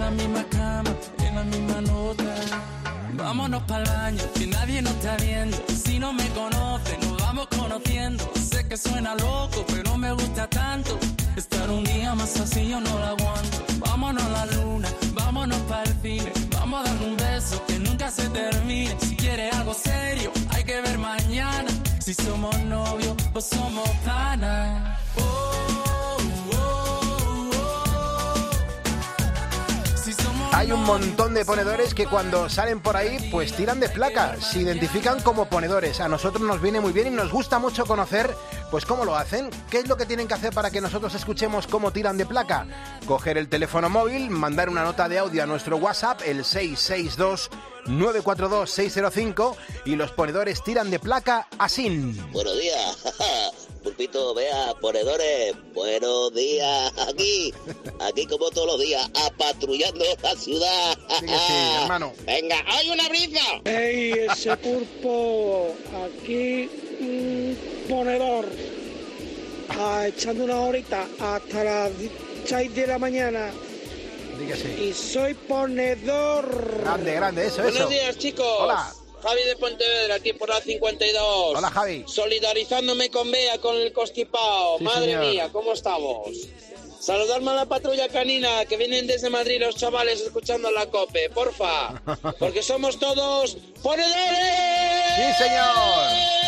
la misma cama, en la misma nota. Vámonos pa'l baño, que nadie nos está viendo. Si no me conoce, nos vamos conociendo. Sé que suena loco, pero me gusta tanto. Estar un día más así yo no lo aguanto. Vámonos a la luna, vámonos pa'l cine. Vamos a darle un beso que nunca se termine. Si quieres algo serio, hay que ver mañana. Si somos novios o somos panas. Oh, oh, oh, oh. Si somos Hay un montón de ponedores que cuando salen por ahí pues tiran de placa, se identifican como ponedores. A nosotros nos viene muy bien y nos gusta mucho conocer pues cómo lo hacen. ¿Qué es lo que tienen que hacer para que nosotros escuchemos cómo tiran de placa? Coger el teléfono móvil, mandar una nota de audio a nuestro WhatsApp, el seis seis dos nueve cuatro dos seis cero cinco, y los ponedores tiran de placa así. Buenos días, Pulpito, vea, ponedores, buenos días, aquí, aquí como todos los días, apatrullando la ciudad. Sí que sí, hermano. Venga, ¡hay una brisa! ¡Ey, ese pulpo! Aquí, mm, ponedor, ah, echando una horita hasta las seis de la mañana. Dígase. Y soy ponedor. Grande, grande, eso, Buenos eso. días, chicos. Hola. Javi de Pontevedra, aquí por la cincuenta y dos. Hola, Javi. Solidarizándome con Bea con el constipado. Sí, Madre señor. mía, ¿cómo estamos? Saludarme a la patrulla canina, que vienen desde Madrid los chavales escuchando la COPE, porfa. Porque somos todos ponedores. ¡Sí, señor!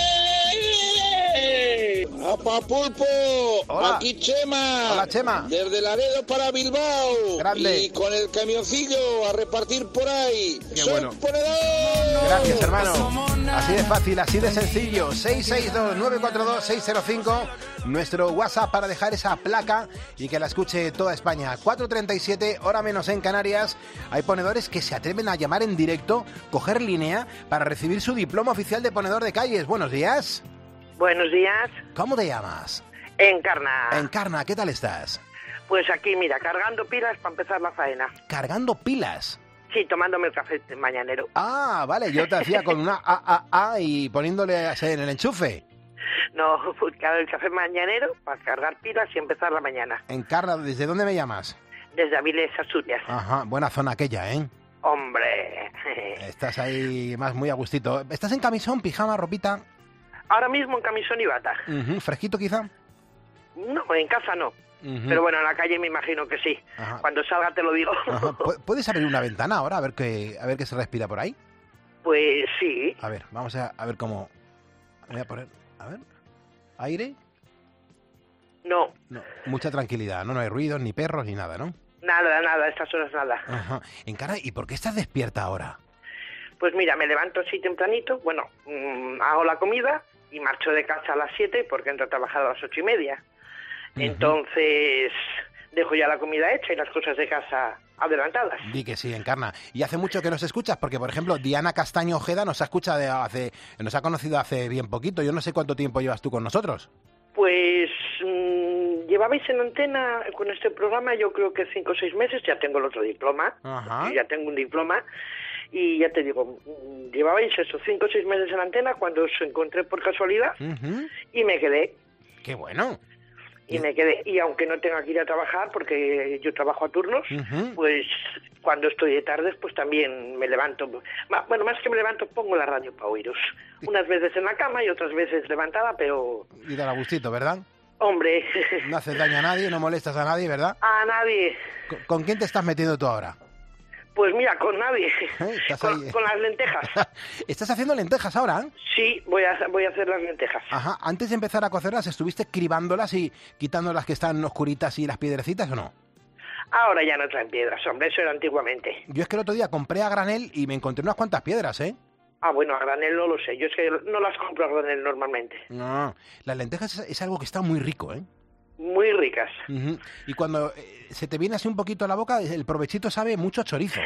¡Apa Pulpo! Hola. Aquí Chema. Hola, Chema. Desde Laredo para Bilbao. Grande. Y con el camioncillo a repartir por ahí. Qué ¡Soy bueno. ponedor! Gracias, hermano. Así de fácil, así de sencillo. seis seis dos nueve cuatro dos seis cero cinco, nuestro WhatsApp para dejar esa placa y que la escuche toda España. cuatro treinta y siete, hora menos en Canarias. Hay ponedores que se atreven a llamar en directo, coger línea para recibir su diploma oficial de ponedor de calles. Buenos días. Buenos días. ¿Cómo te llamas? Encarna. Encarna, ¿qué tal estás? Pues aquí, mira, cargando pilas para empezar la faena. Cargando pilas. Sí, tomándome el café mañanero. Ah, vale, yo te hacía con una A A A y poniéndole en el enchufe. No, pues claro, el café mañanero para cargar pilas y empezar la mañana. Encarna, ¿desde dónde me llamas? Desde Avilés, Asturias. Ajá, buena zona aquella, ¿eh? Hombre. Estás ahí más muy a gustito. ¿Estás en camisón, pijama, ropita? Ahora mismo en camisón y bata. Uh-huh. ¿Fresquito quizá? No, en casa no. Uh-huh. Pero bueno, en la calle me imagino que sí. Ajá. Cuando salga te lo digo. Ajá. ¿Puedes abrir una ventana ahora a ver qué a ver qué se respira por ahí? Pues sí. A ver, vamos a, a ver cómo... Voy a poner... A ver... ¿Aire? No. No, mucha tranquilidad, ¿no? No hay ruidos, ni perros, ni nada, ¿no? Nada, nada, a estas horas nada. Ajá. Encarna, ¿y por qué estás despierta ahora? Pues mira, me levanto así tempranito, bueno, mmm, hago la comida y marcho de casa a las siete porque entro a trabajar a las ocho y media. Uh-huh. Entonces dejo ya la comida hecha y las cosas de casa adelantadas. Di que sí, Encarna. Y hace mucho que nos escuchas, porque por ejemplo Diana Castaño Ojeda nos ha escuchado de hace, nos ha conocido hace bien poquito. Yo no sé cuánto tiempo llevas tú con nosotros. Pues mmm, llevabais en antena con este programa yo creo que cinco o seis meses, ya tengo el otro diploma, Ajá. ya tengo un diploma. Y ya te digo, llevabais esos cinco o seis meses en antena cuando os encontré por casualidad uh-huh. y me quedé. ¡Qué bueno! Y me quedé. Y aunque no tenga que ir a trabajar, porque yo trabajo a turnos, uh-huh. pues cuando estoy de tardes, pues también me levanto. Bueno, más que me levanto, pongo la radio para oíros. Unas veces en la cama y otras veces levantada, pero... Y da gustito, ¿verdad? Hombre. No haces daño a nadie, no molestas a nadie, ¿verdad? A nadie. ¿Con, ¿con quién te estás metiendo tú ahora? Pues mira, con nadie, ¿Eh? con, con las lentejas. ¿Estás haciendo lentejas ahora? ¿Eh? Sí, voy a, voy a hacer las lentejas. Ajá, antes de empezar a cocerlas, ¿estuviste cribándolas y quitando las que están oscuritas y las piedrecitas o no? Ahora ya no traen piedras, hombre, eso era antiguamente. Yo es que el otro día compré a granel y me encontré unas cuantas piedras, ¿eh? Ah, bueno, a granel no lo sé, yo es que no las compro a granel normalmente. No, las lentejas es, es algo que está muy rico, ¿eh? Muy ricas. Uh-huh. Y cuando eh, se te viene así un poquito a la boca, el provechito sabe mucho a chorizo.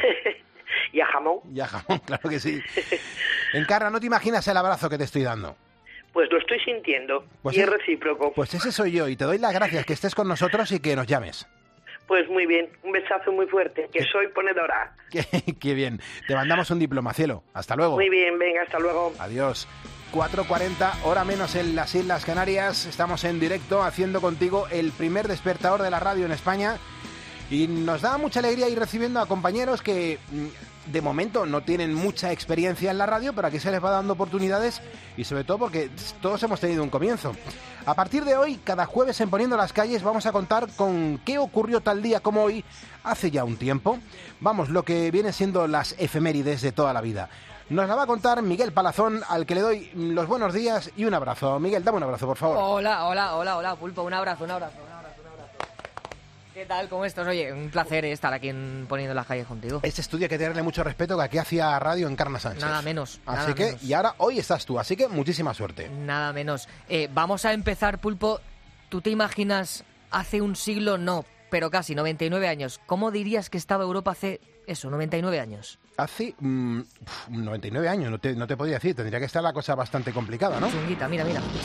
Y a jamón. Y a jamón, claro que sí. Encarna, no te imaginas el abrazo que te estoy dando. Pues lo estoy sintiendo, pues y es, es recíproco. Pues ese soy yo, y te doy las gracias que estés con nosotros y que nos llames. Pues muy bien, un besazo muy fuerte, que soy ponedora. Qué, qué bien, te mandamos un diploma, cielo. Hasta luego. Muy bien, venga, hasta luego. Adiós. cuatro cuarenta, hora menos en las Islas Canarias. Estamos en directo haciendo contigo el primer despertador de la radio en España. Y nos da mucha alegría ir recibiendo a compañeros que de momento no tienen mucha experiencia en la radio, pero aquí se les va dando oportunidades y sobre todo porque todos hemos tenido un comienzo. A partir de hoy, cada jueves en Poniendo las Calles vamos a contar con qué ocurrió tal día como hoy hace ya un tiempo. Vamos, lo que vienen siendo las efemérides de toda la vida. Nos la va a contar Miguel Palazón, al que le doy los buenos días y un abrazo. Miguel, dame un abrazo, por favor. Hola, hola, hola, hola, Pulpo, un abrazo, un abrazo, un abrazo, un abrazo. ¿Qué tal? ¿Cómo estás? Oye, un placer estar aquí en Poniendo las Calles contigo. Este estudio hay que tenerle mucho respeto, que aquí hacía radio Encarna Sánchez. Nada menos. Así nada que, menos. y ahora hoy estás tú, así que muchísima suerte. Nada menos. Eh, vamos a empezar, Pulpo. ¿Tú te imaginas hace un siglo? No, pero casi, noventa y nueve años. ¿Cómo dirías que estaba Europa hace, eso, noventa y nueve años? Hace mmm, noventa y nueve años, no te, no te podía decir. Tendría que estar la cosa bastante complicada, ¿no? Chunguita, mira, mira, escucha.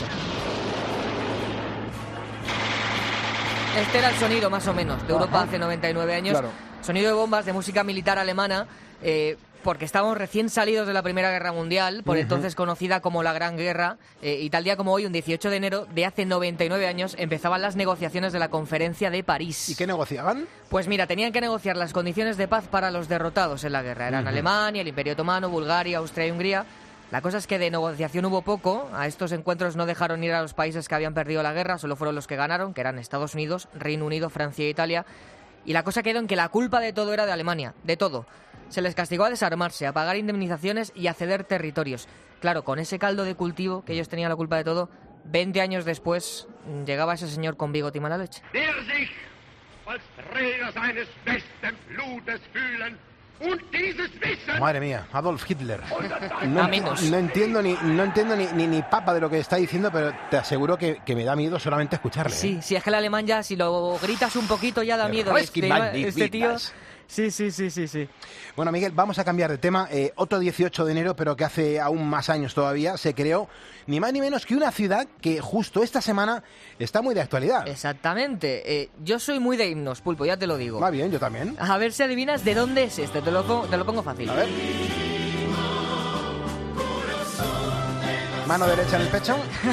Este era el sonido, más o menos, de Europa Ajá. hace noventa y nueve años. Claro. Sonido de bombas de música militar alemana, eh, porque estábamos recién salidos de la Primera Guerra Mundial, por uh-huh. entonces conocida como la Gran Guerra, eh, y tal día como hoy, un dieciocho de enero de hace noventa y nueve años, empezaban las negociaciones de la Conferencia de París. ¿Y qué negociaban? Pues mira, tenían que negociar las condiciones de paz para los derrotados en la guerra. Eran uh-huh. Alemania, el Imperio Otomano, Bulgaria, Austria y Hungría. La cosa es que de negociación hubo poco. A estos encuentros no dejaron ir a los países que habían perdido la guerra, solo fueron los que ganaron, que eran Estados Unidos, Reino Unido, Francia e Italia. Y la cosa quedó en que la culpa de todo era de Alemania, de todo. Se les castigó a desarmarse, a pagar indemnizaciones y a ceder territorios. Claro, con ese caldo de cultivo, que ellos tenían la culpa de todo, veinte años después llegaba ese señor con bigote y mala leche. Madre mía, Adolf Hitler. No, enti- no entiendo ni no entiendo ni, ni, ni papa de lo que está diciendo, pero te aseguro que, que me da miedo solamente escucharle. Sí, ¿eh? sí, es que el alemán ya, si lo gritas un poquito, ya da miedo. Este, este tío... Sí, sí, sí, sí, sí. Bueno, Miguel, vamos a cambiar de tema. Eh, otro dieciocho de enero, pero que hace aún más años todavía, se creó ni más ni menos que una ciudad que justo esta semana está muy de actualidad. Exactamente. Eh, yo soy muy de himnos, Pulpo, ya te lo digo. Va bien, yo también. A ver si adivinas de dónde es este. Te lo, te lo pongo fácil. A ver. Mano derecha en el pecho,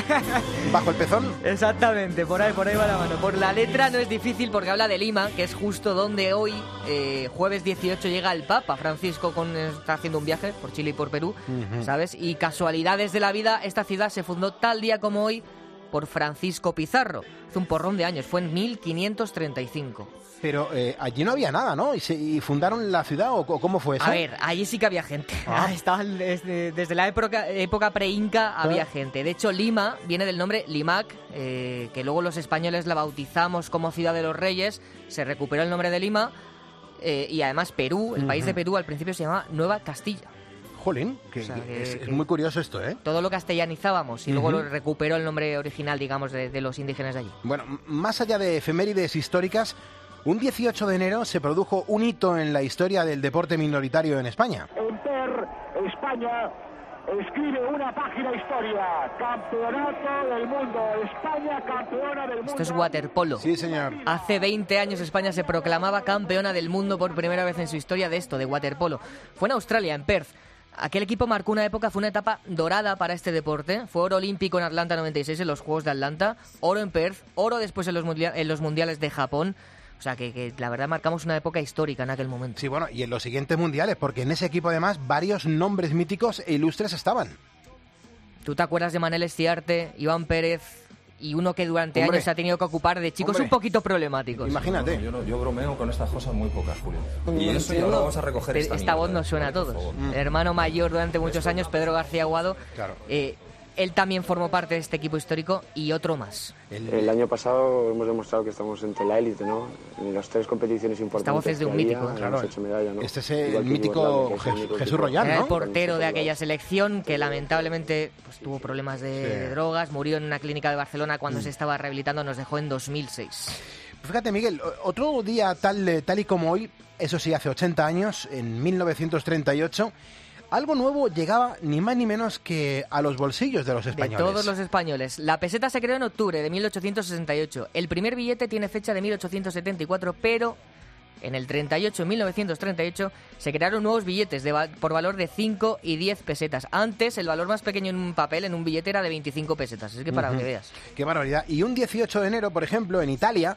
bajo el pezón. Exactamente, por ahí, por ahí va la mano. Por la letra no es difícil porque habla de Lima, que es justo donde hoy, eh, jueves dieciocho, llega el Papa Francisco, con, está haciendo un viaje por Chile y por Perú, uh-huh. ¿sabes? Y casualidades de la vida, esta ciudad se fundó tal día como hoy por Francisco Pizarro. Hace un porrón de años, fue en mil quinientos treinta y cinco. Pero eh, allí no había nada, ¿no? ¿Y, se, y fundaron la ciudad o, o cómo fue eso? A ver, allí sí que había gente. Ah. Estaban desde, desde la época, época pre-inca había ah. gente. De hecho, Lima viene del nombre Limac, eh, que luego los españoles la bautizamos como Ciudad de los Reyes. Se recuperó el nombre de Lima. Eh, y además Perú, el uh-huh. país de Perú, al principio se llamaba Nueva Castilla. Jolín, que, o sea, que, es, que es muy curioso esto, ¿eh? Todo lo castellanizábamos y uh-huh. luego lo recuperó el nombre original, digamos, de, de los indígenas de allí. Bueno, más allá de efemérides históricas, un dieciocho de enero se produjo un hito en la historia del deporte minoritario en España. En Per, España escribe una página historia. Campeonato del mundo. España campeona del mundo. Esto es waterpolo. Sí, señor. Hace veinte años España se proclamaba campeona del mundo por primera vez en su historia de esto, de waterpolo. Fue en Australia, en Perth. Aquel equipo marcó una época, fue una etapa dorada para este deporte. Fue oro olímpico en Atlanta noventa y seis, en los Juegos de Atlanta. Oro en Perth. Oro después en los, mundial, en los mundiales de Japón. O sea, que, que la verdad marcamos una época histórica en aquel momento. Sí, bueno, y en los siguientes mundiales, porque en ese equipo además varios nombres míticos e ilustres estaban. ¿Tú te acuerdas de Manel Estiarte, Iván Pérez y uno que durante Hombre. años se ha tenido que ocupar de chicos Hombre. un poquito problemáticos? Imagínate. Yo, yo bromeo con estas cosas muy pocas, Julio. Y No eso ya lo vamos a recoger esta, esta voz mierda, nos suena a todos. Mm. Hermano mayor durante muchos años, Pedro García Aguado. Claro. Eh, él también formó parte de este equipo histórico y otro más. El, el año pasado hemos demostrado que estamos entre la élite, ¿no? En las tres competiciones importantes. Esta voz es de un que había, mítico. Claro. Hecho medalla, ¿no? Este es el Igual que mítico Yugoslavia, que es el Jesús, único Jesús equipo. Royal, Era ¿no? el portero de aquella selección que lamentablemente pues, tuvo problemas de, Sí. de drogas, murió en una clínica de Barcelona cuando Mm. se estaba rehabilitando, nos dejó en dos mil seis. Fíjate, Miguel, otro día tal, tal y como hoy, eso sí, hace ochenta años, en mil novecientos treinta y ocho, algo nuevo llegaba ni más ni menos que a los bolsillos de los españoles. De todos los españoles. La peseta se creó en octubre de mil ochocientos sesenta y ocho. El primer billete tiene fecha de mil ochocientos setenta y cuatro, pero en el treinta y ocho, mil novecientos treinta y ocho, se crearon nuevos billetes de va- por valor de cinco y diez pesetas. Antes, el valor más pequeño en un papel, en un billete, era de veinticinco pesetas. Es que para Ujú. que veas. Qué barbaridad. Y un dieciocho de enero, por ejemplo, en Italia,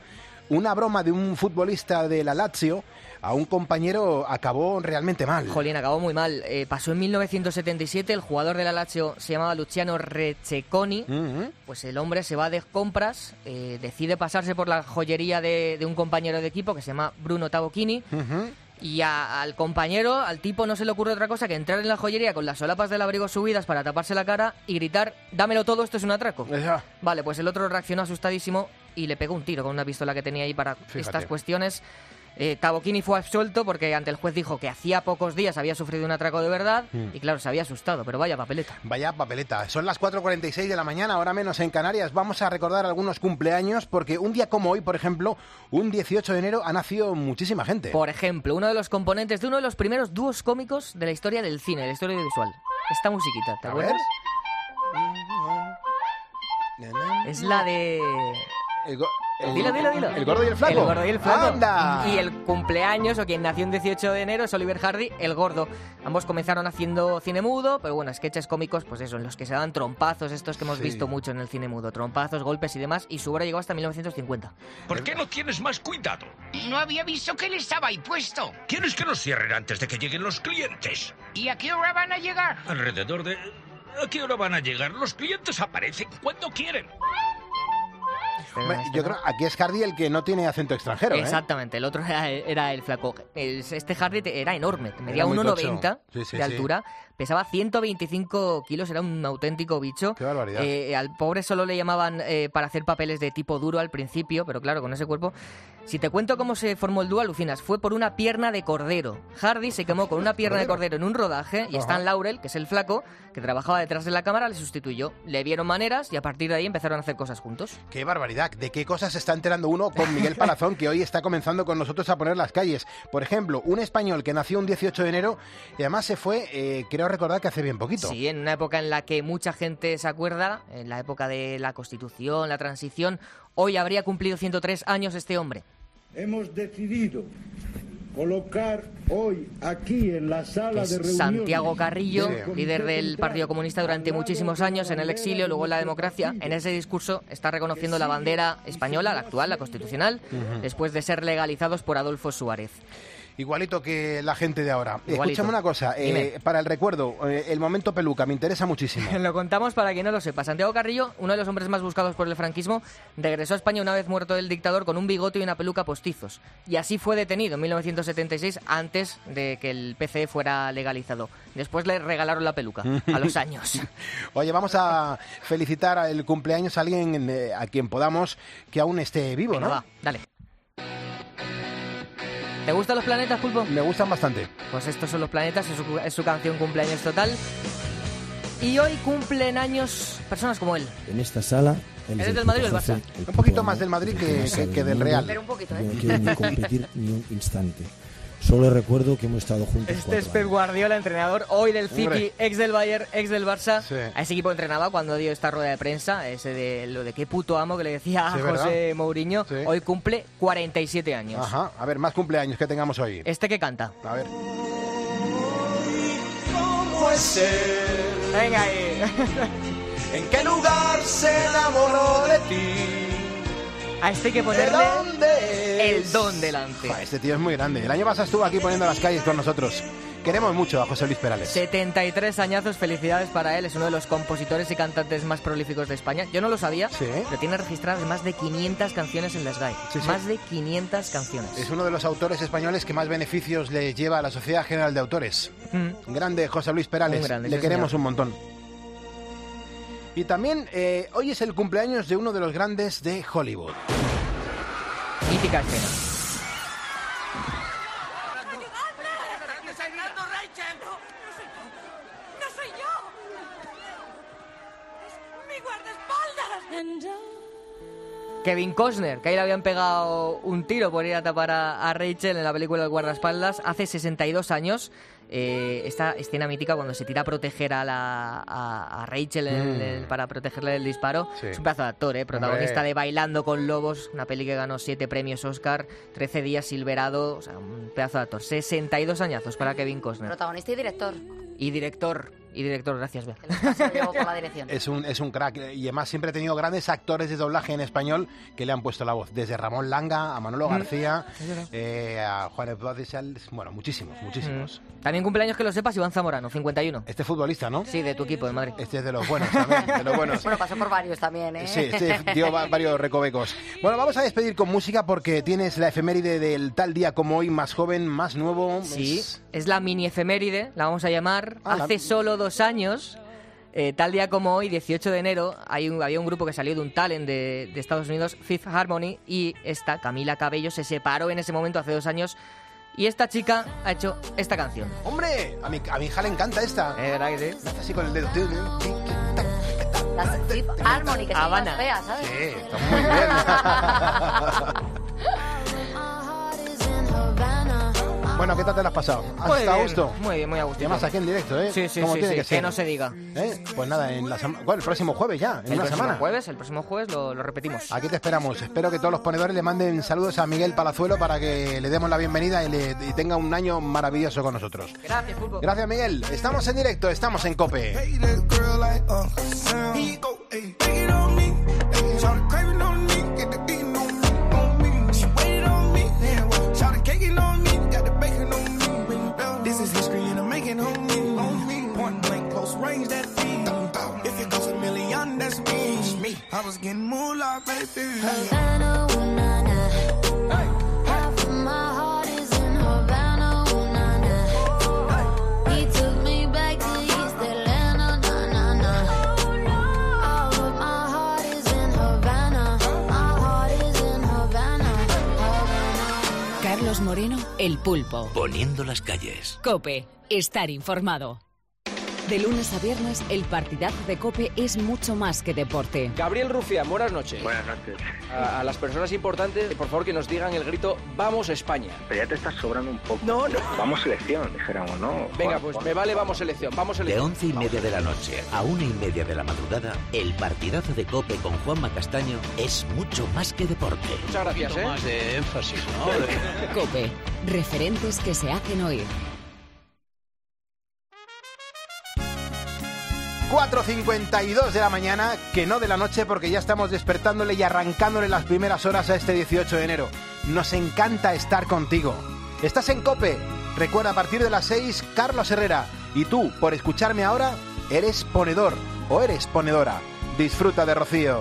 una broma de un futbolista de la Lazio a un compañero acabó realmente mal. Jolín, acabó muy mal. Eh, pasó en mil novecientos setenta y siete, el jugador de la Lazio se llamaba Luciano Receconi. Uh-huh. Pues el hombre se va de compras, eh, decide pasarse por la joyería de, de un compañero de equipo que se llama Bruno Tabocchini. Uh-huh. Y a, al compañero, al tipo, no se le ocurre otra cosa que entrar en la joyería con las solapas del abrigo subidas para taparse la cara y gritar: dámelo todo, esto es un atraco. Esa. Vale, pues el otro reaccionó asustadísimo y le pegó un tiro con una pistola que tenía ahí para Fíjate. estas cuestiones. Eh, Tabocchini fue absuelto porque ante el juez dijo que hacía pocos días había sufrido un atraco de verdad mm. y claro, se había asustado, pero vaya papeleta. Vaya papeleta. Son las cuatro cuarenta y seis de la mañana, ahora menos en Canarias. Vamos a recordar algunos cumpleaños porque un día como hoy, por ejemplo, un dieciocho de enero ha nacido muchísima gente. Por ejemplo, uno de los componentes de uno de los primeros dúos cómicos de la historia del cine, de la historia audiovisual. Esta musiquita, ¿te acuerdas? Es la de... El go- el, dilo, dilo, dilo. ¿El gordo y el flaco? El gordo y el flaco. ¡Anda! Y el cumpleaños, o quien nació un dieciocho de enero, es Oliver Hardy, el gordo. Ambos comenzaron haciendo cine mudo, pero bueno, sketches cómicos, pues eso, en los que se dan trompazos, estos que hemos sí. visto mucho en el cine mudo. Trompazos, golpes y demás, y su obra llegó hasta mil novecientos cincuenta. ¿Por qué no tienes más cuidado? No había visto que él estaba ahí puesto. ¿Quieres que nos cierren antes de que lleguen los clientes? ¿Y a qué hora van a llegar? Alrededor de... ¿A qué hora van a llegar? Los clientes aparecen cuando quieren. Bueno, yo creo aquí es Hardy el que no tiene acento extranjero. Exactamente, ¿eh? El otro era, era el flaco. Este Hardy era enorme, medía uno noventa sí, sí, de altura, sí. pesaba ciento veinticinco kilos, era un auténtico bicho. Qué barbaridad. Eh, al pobre solo le llamaban eh, para hacer papeles de tipo duro al principio, pero claro, con ese cuerpo... Si te cuento cómo se formó el dúo, alucinas. Fue por una pierna de cordero. Hardy se quemó con una pierna de cordero en un rodaje y Stan Laurel, que es el flaco, que trabajaba detrás de la cámara, le sustituyó. Le vieron maneras y a partir de ahí empezaron a hacer cosas juntos. ¡Qué barbaridad! ¿De qué cosas se está enterando uno con Miguel Palazón, que hoy está comenzando con nosotros a poner las calles? Por ejemplo, un español que nació un dieciocho de enero y además se fue, eh, creo recordar que hace bien poquito. Sí, en una época en la que mucha gente se acuerda, en la época de la Constitución, la transición. Hoy habría cumplido ciento tres años este hombre. Hemos decidido colocar hoy aquí en la sala es de reuniones... Santiago Carrillo, sí. líder del Partido Comunista durante muchísimos años en el exilio, luego en la democracia. En ese discurso está reconociendo la bandera española, la actual, la constitucional, uh-huh. después de ser legalizados por Adolfo Suárez. Igualito que la gente de ahora. Igualito. Escúchame una cosa, eh, para el recuerdo, eh, el momento peluca, me interesa muchísimo. Lo contamos para quien no lo sepa. Santiago Carrillo, uno de los hombres más buscados por el franquismo, regresó a España una vez muerto el dictador con un bigote y una peluca postizos. Y así fue detenido en mil novecientos setenta y seis, antes de que el P C E fuera legalizado. Después le regalaron la peluca, a los años. Oye, vamos a felicitar el cumpleaños a alguien eh, a quien podamos que aún esté vivo, Venga, ¿no? va, dale. ¿Te gustan los planetas, Pulpo? Me gustan bastante. Pues estos son los planetas, es su, es su canción Cumpleaños Total. Y hoy cumplen años personas como él. En esta sala... ¿Eres del Madrid o del Barça? Un poquito más del Madrid que, que, que del Real. Pero un poquito, ¿eh? No quiero ni competir ni un instante. Solo recuerdo que hemos estado juntos. Este es Pep Guardiola, entrenador hoy del City, ex del Bayern, ex del Barça. Sí. A ese equipo entrenaba cuando dio esta rueda de prensa, ese de lo de qué puto amo que le decía a sí, José ¿verdad? Mourinho. Sí. Hoy cumple cuarenta y siete años. Ajá, a ver, más cumpleaños que tengamos hoy. Este que canta. A ver. ¿Cómo es él? Venga ahí. ¿En qué lugar se enamoró de ti? A este hay que ponerle el don delante. Joder, este tío es muy grande. El año pasado estuvo aquí poniendo las calles con nosotros. Queremos mucho a José Luis Perales. setenta y tres añazos, felicidades para él. Es uno de los compositores y cantantes más prolíficos de España. Yo no lo sabía, ¿Sí? pero tiene registradas más de quinientas canciones en la S G A E. Sí, sí. Más de quinientas canciones. Es uno de los autores españoles que más beneficios le lleva a la Sociedad General de Autores. Mm. Grande José Luis Perales. Grande, le sí, queremos señor. un montón. Y también eh, hoy es el cumpleaños de uno de los grandes de Hollywood. Mítica escena. ¡No soy yo! ¡Es mi guardaespaldas! Kevin Costner, que ahí le habían pegado un tiro por ir a tapar a, a Rachel en la película El guardaespaldas hace sesenta y dos años. Eh, esta escena mítica cuando se tira a proteger a, la, a, a Rachel en, Mm. en, para protegerle del disparo. Sí. Es un pedazo de actor, ¿eh? Protagonista Hombre. de Bailando con Lobos, una peli que ganó siete premios Oscar, trece días Silverado, o sea, un pedazo de actor. sesenta y dos añazos para Kevin Costner. Protagonista y director. Y director. y director, gracias, Bea. Que lo paso yo por la dirección. Es un, es un crack y además siempre ha tenido grandes actores de doblaje en español que le han puesto la voz, desde Ramón Langa a Manolo García, Mm. eh, a Juan Ebadisal, bueno, muchísimos, muchísimos. Mm. También cumpleaños, que lo sepas, Iván Zamorano, cincuenta y uno. Este futbolista, ¿no? Sí, de tu equipo, de Madrid. Este es de los buenos también, de los buenos. Bueno, pasó por varios también, ¿eh? Sí, este dio va- varios recovecos. Bueno, vamos a despedir con música porque tienes la efeméride del tal día como hoy, más joven, más nuevo. Sí, Es- es la mini efeméride, la vamos a llamar. Ah, la- Hace solo dos años, eh, tal día como hoy, dieciocho de enero, hay un, había un grupo que salió de un talent de, de Estados Unidos, Fifth Harmony, y esta, Camila Cabello, se separó en ese momento hace dos años. Y esta chica ha hecho esta canción. ¡Hombre! A mi, a mi hija le encanta esta. ¿Eh, verdad que sí? Hace así con el dedo. Las Fifth Harmony, que son Habana. más feas, ¿sabes? Sí, está muy bien. Bueno, ¿qué tal te la has pasado? ¿Has Muy estado a bien, gusto? Muy bien, muy a gusto. Y además aquí en directo, ¿eh? Sí, sí, Como sí, tiene sí, que ser. que no se diga. ¿Eh? Pues nada, en la sema- bueno, el próximo jueves ya, en El una próximo semana. jueves, el próximo jueves lo, lo repetimos. Aquí te esperamos. Espero que todos los ponedores le manden saludos a Miguel Palazuelo para que le demos la bienvenida y, le, y tenga un año maravilloso con nosotros. Gracias, Pulpo. Gracias, Miguel. Estamos en directo, estamos en COPE. This is history and I'm making homie. Point blank, close range, that feed. If it goes a million, that's me. I was getting moolah, baby. Havana, ooh, na, na. Half of my heart is in Havana, ooh, na, na. He took me back to East Atlanta, na, na, na. All of my heart is in Havana. My heart is in Havana, Havana. Carlos Moreno, El Pulpo. Poniendo las calles. COPE. Estar informado. De lunes a viernes, el partidazo de COPE es mucho más que deporte. Gabriel Rufián, buenas noches. Buenas noches. A, a las personas importantes, por favor, que nos digan el grito ¡Vamos España! Pero ya te estás sobrando un poco. No, no. Vamos selección, dijéramos, ¿no? Venga, Juan, pues Juan. me vale Vamos Selección, Vamos De Selección. once y media de la noche a una y media de la madrugada, el partidazo de COPE con Juanma Castaño es mucho más que deporte. Muchas gracias, ¿eh? Más de énfasis, ¿no? COPE. Referentes que se hacen oír. cuatro cincuenta y dos de la mañana, que no de la noche, porque ya estamos despertándole y arrancándole las primeras horas a este dieciocho de enero. Nos encanta estar contigo. Estás en COPE. Recuerda, a partir de las seis, Carlos Herrera. Y tú, por escucharme ahora, eres ponedor o eres ponedora. Disfruta de Rocío.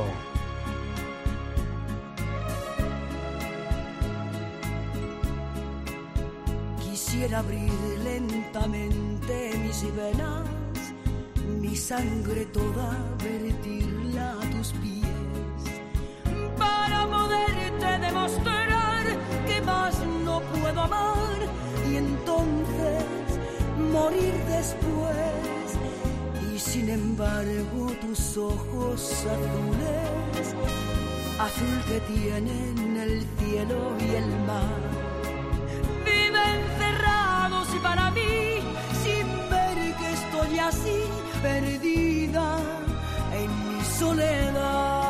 Quisiera abrir lentamente mis venas, mi sangre toda vertirla a tus pies, para poderte demostrar que más no puedo amar y entonces morir después. Y sin embargo tus ojos azules, azul que tienen el cielo y el mar, viven cerrados para mí, sin ver que estoy así, perdida en mi soledad.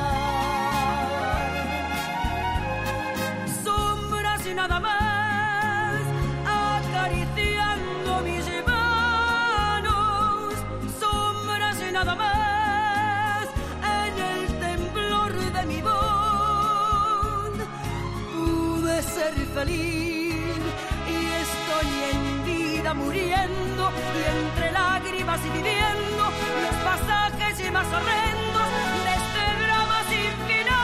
Sombras y nada más, acariciando mis manos. Sombras y nada más, en el temblor de mi voz. Pude ser feliz y estoy en vida muriendo, y entre lágrimas y viviendo los pasajes y más horrendos de este drama sin final.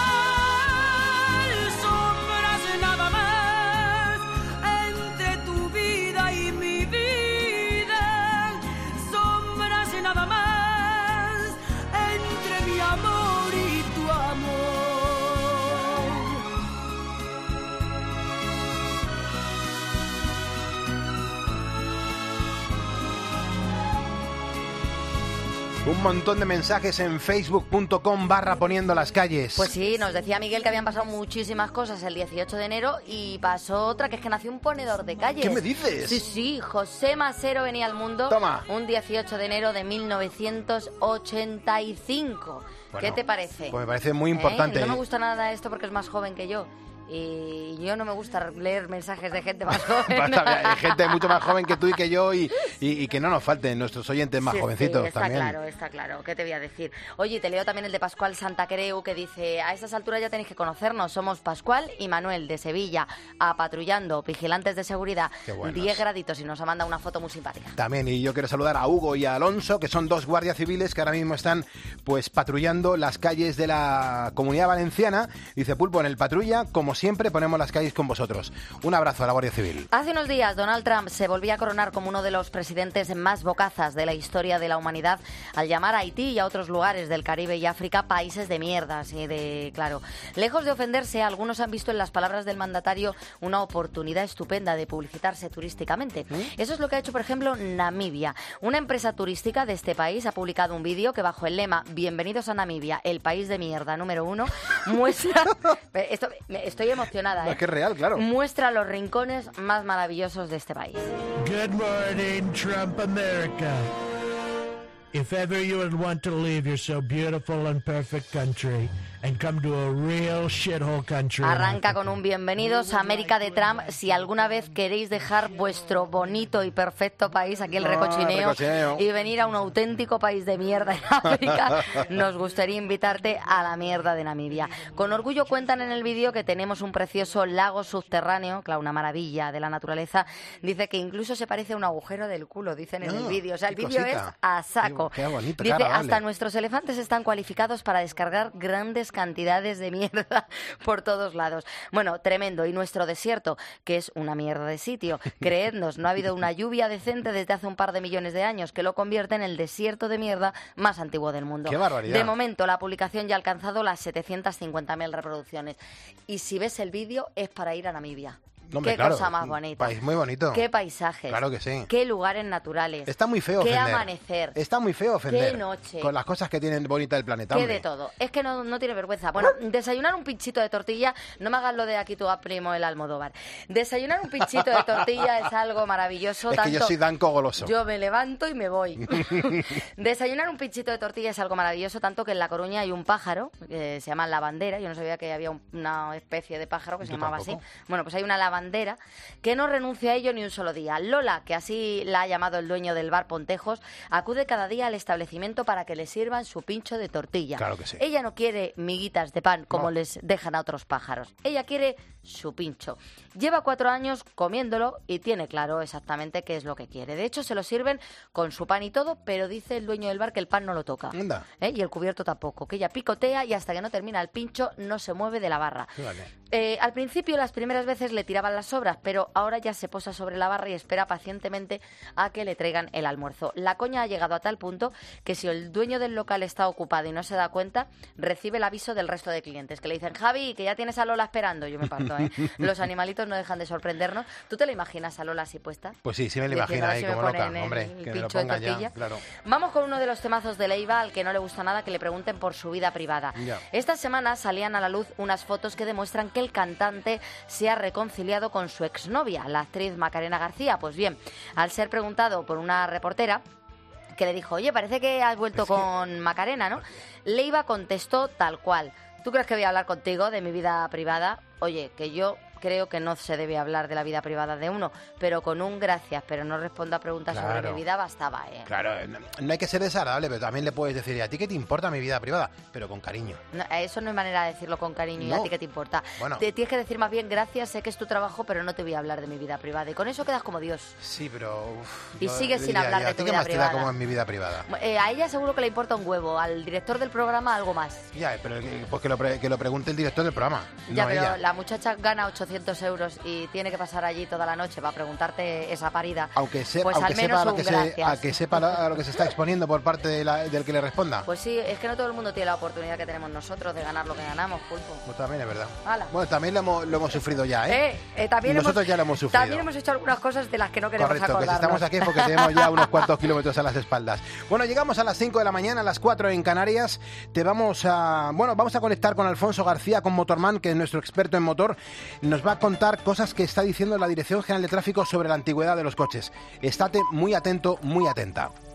Sombras nada más entre tu vida y mi vida. Sombras nada más entre mi amor y tu amor. Un montón de mensajes en facebook punto com barra poniendo las calles. Pues sí, nos decía Miguel que habían pasado muchísimas cosas el dieciocho de enero y pasó otra, que es que nació un ponedor de calles. ¿Qué me dices? Sí, sí, José Masero venía al mundo Toma. un dieciocho de enero de mil novecientos ochenta y cinco. Bueno, ¿Qué te parece? pues me parece muy ¿Eh? importante. No me gusta nada esto porque es más joven que yo. Y yo no me gusta leer mensajes de gente más joven. Hay gente mucho más joven que tú y que yo y, y, y que no nos falten nuestros oyentes más sí, jovencitos sí, está también. Claro, está claro. ¿Qué te voy a decir? Oye, te leo también el de Pascual Santacreu que dice: a estas alturas ya tenéis que conocernos. Somos Pascual y Manuel de Sevilla, apatrullando, vigilantes de seguridad. diez graditos y nos ha mandado una foto muy simpática. También, y yo quiero saludar a Hugo y a Alonso, que son dos guardias civiles que ahora mismo están pues patrullando las calles de la Comunidad Valenciana. Dice Pulpo, en el patrulla, como siempre, ponemos las calles con vosotros. Un abrazo a la Guardia Civil. Hace unos días Donald Trump se volvía a coronar como uno de los presidentes más bocazas de la historia de la humanidad al llamar a Haití y a otros lugares del Caribe y África países de mierda, así de claro. Lejos de ofenderse, algunos han visto en las palabras del mandatario una oportunidad estupenda de publicitarse turísticamente. ¿Eh? Eso es lo que ha hecho, por ejemplo, Namibia. Una empresa turística de este país ha publicado un vídeo que bajo el lema "Bienvenidos a Namibia, el país de mierda número uno", muestra... Esto, estoy emocionada, ¿eh? Es que es real, claro. Muestra los rincones más maravillosos de este país. Good morning, Trump America. If ever you would want to leave your so beautiful and perfect country and come to a real shithole country. Arranca con un bienvenidos a América de Trump. Si alguna vez queréis dejar vuestro bonito y perfecto país, aquí el recochineo, ah, recochineo, y venir a un auténtico país de mierda en África, nos gustaría invitarte a la mierda de Namibia. Con orgullo cuentan en el vídeo que tenemos un precioso lago subterráneo, claro, una maravilla de la naturaleza. Dice que incluso se parece a un agujero del culo, dicen en ah, el vídeo. O sea, el vídeo es a saco. Qué bonito, Dice, cara, hasta vale. nuestros elefantes están cualificados para descargar grandes cantidades de mierda por todos lados. Bueno, tremendo. Y nuestro desierto, que es una mierda de sitio. Creednos, no ha habido una lluvia decente desde hace un par de millones de años, que lo convierte en el desierto de mierda más antiguo del mundo. ¡Qué barbaridad! De momento, la publicación ya ha alcanzado las setecientas cincuenta mil reproducciones. Y si ves el vídeo, es para ir a Namibia. No, hombre, Qué claro, cosa más bonita. País muy bonito. Qué paisajes. Claro que sí. Qué lugares naturales. Está muy feo Qué ofender. amanecer. Está muy feo ofender. Qué noche. Con las cosas que tienen bonita el planeta. Qué hombre. de todo. Es que no, no tiene vergüenza. Bueno, desayunar un pinchito de tortilla, no me hagas lo de aquí tu primo el Almodóvar. Desayunar un pinchito de tortilla es algo maravilloso. Es tanto... que yo soy danco goloso. Yo me levanto y me voy. Desayunar un pinchito de tortilla es algo maravilloso, tanto que en La Coruña hay un pájaro, que se llama lavandera. Yo no sabía que había un, una especie de pájaro que se Yo llamaba tampoco. así. Bueno, pues hay una lavandera que no renuncia a ello ni un solo día. Lola, que así la ha llamado el dueño del bar Pontejos, acude cada día al establecimiento para que le sirvan su pincho de tortilla. Claro que sí. Ella no quiere miguitas de pan como No. les dejan a otros pájaros. Ella quiere su pincho. Lleva cuatro años comiéndolo y tiene claro exactamente qué es lo que quiere. De hecho, se lo sirven con su pan y todo, pero dice el dueño del bar que el pan no lo toca. Anda. ¿Eh? Y el cubierto tampoco. Que ella picotea y hasta que no termina el pincho no se mueve de la barra. Vale. Eh, al principio, las primeras veces le tiraban las sobras, pero ahora ya se posa sobre la barra y espera pacientemente a que le traigan el almuerzo. La coña ha llegado a tal punto que si el dueño del local está ocupado y no se da cuenta, recibe el aviso del resto de clientes que le dicen: Javi, que ya tienes a Lola esperando. Yo me parto, ¿eh? Los animalitos no dejan de sorprendernos. ¿Tú te la imaginas a Lola así puesta? Pues sí, sí me lo Diciendo, imagino a ver ahí si me como loca. ponen el- Hombre, el que me lo pincho de ponga ya, tortilla. claro. Vamos con uno de los temazos de Leiva al que no le gusta nada que le pregunten por su vida privada. Ya. Esta semana salían a la luz unas fotos que demuestran que el cantante se ha reconciliado con su exnovia, la actriz Macarena García. Pues bien, al ser preguntado por una reportera que le dijo: oye, parece que has vuelto Es que- con Macarena, ¿no? Leiva contestó tal cual: ¿tú crees que voy a hablar contigo de mi vida privada? Oye, que yo creo que no se debe hablar de la vida privada de uno, pero con un gracias, pero no respondo a preguntas sobre Claro. mi vida, bastaba, ¿eh? Claro, no, no hay que ser desagradable, pero también le puedes decir: ¿y a ti qué te importa mi vida privada? Pero con cariño. No, eso no hay manera de decirlo con cariño. ¿Y No. a ti qué te importa? Bueno. Te tienes que decir más bien: gracias, sé que es tu trabajo, pero no te voy a hablar de mi vida privada. Y con eso quedas como Dios. Sí, pero... uf, Y yo sigues le sin diría, hablar ¿y de a tu ti qué vida más te da privada? como es mi vida privada? Eh, a ella seguro que le importa un huevo, al director del programa algo más. Ya, pero que- pues que lo, pre- que lo pregunte el director del programa, Ya, no pero ella. la muchacha gana ochocientos euros y tiene que pasar allí toda la noche para preguntarte esa parida. Aunque, se- pues aunque al menos sepa, a lo un que se, gracias. a que sepa la- a lo que se está exponiendo por parte de la- del que le responda. Pues sí, es que no todo el mundo tiene la oportunidad que tenemos nosotros de ganar lo que ganamos, Pulpo. Pues también es verdad. Hala. Bueno, también lo hemos, lo hemos sufrido ya, ¿eh? Eh, eh, también Nosotros hemos, ya lo hemos sufrido. También hemos hecho algunas cosas de las que no queremos Correcto, que si acordarnos. estamos aquí es porque tenemos ya unos cuantos kilómetros a las espaldas. Bueno, llegamos a las cinco de la mañana, a las cuatro en Canarias. Te vamos a... Bueno, vamos a conectar con Alfonso García, con Motorman, que es nuestro experto en motor. Nos va a contar cosas que está diciendo la Dirección General de Tráfico sobre la antigüedad de los coches. Estate muy atento, muy atenta.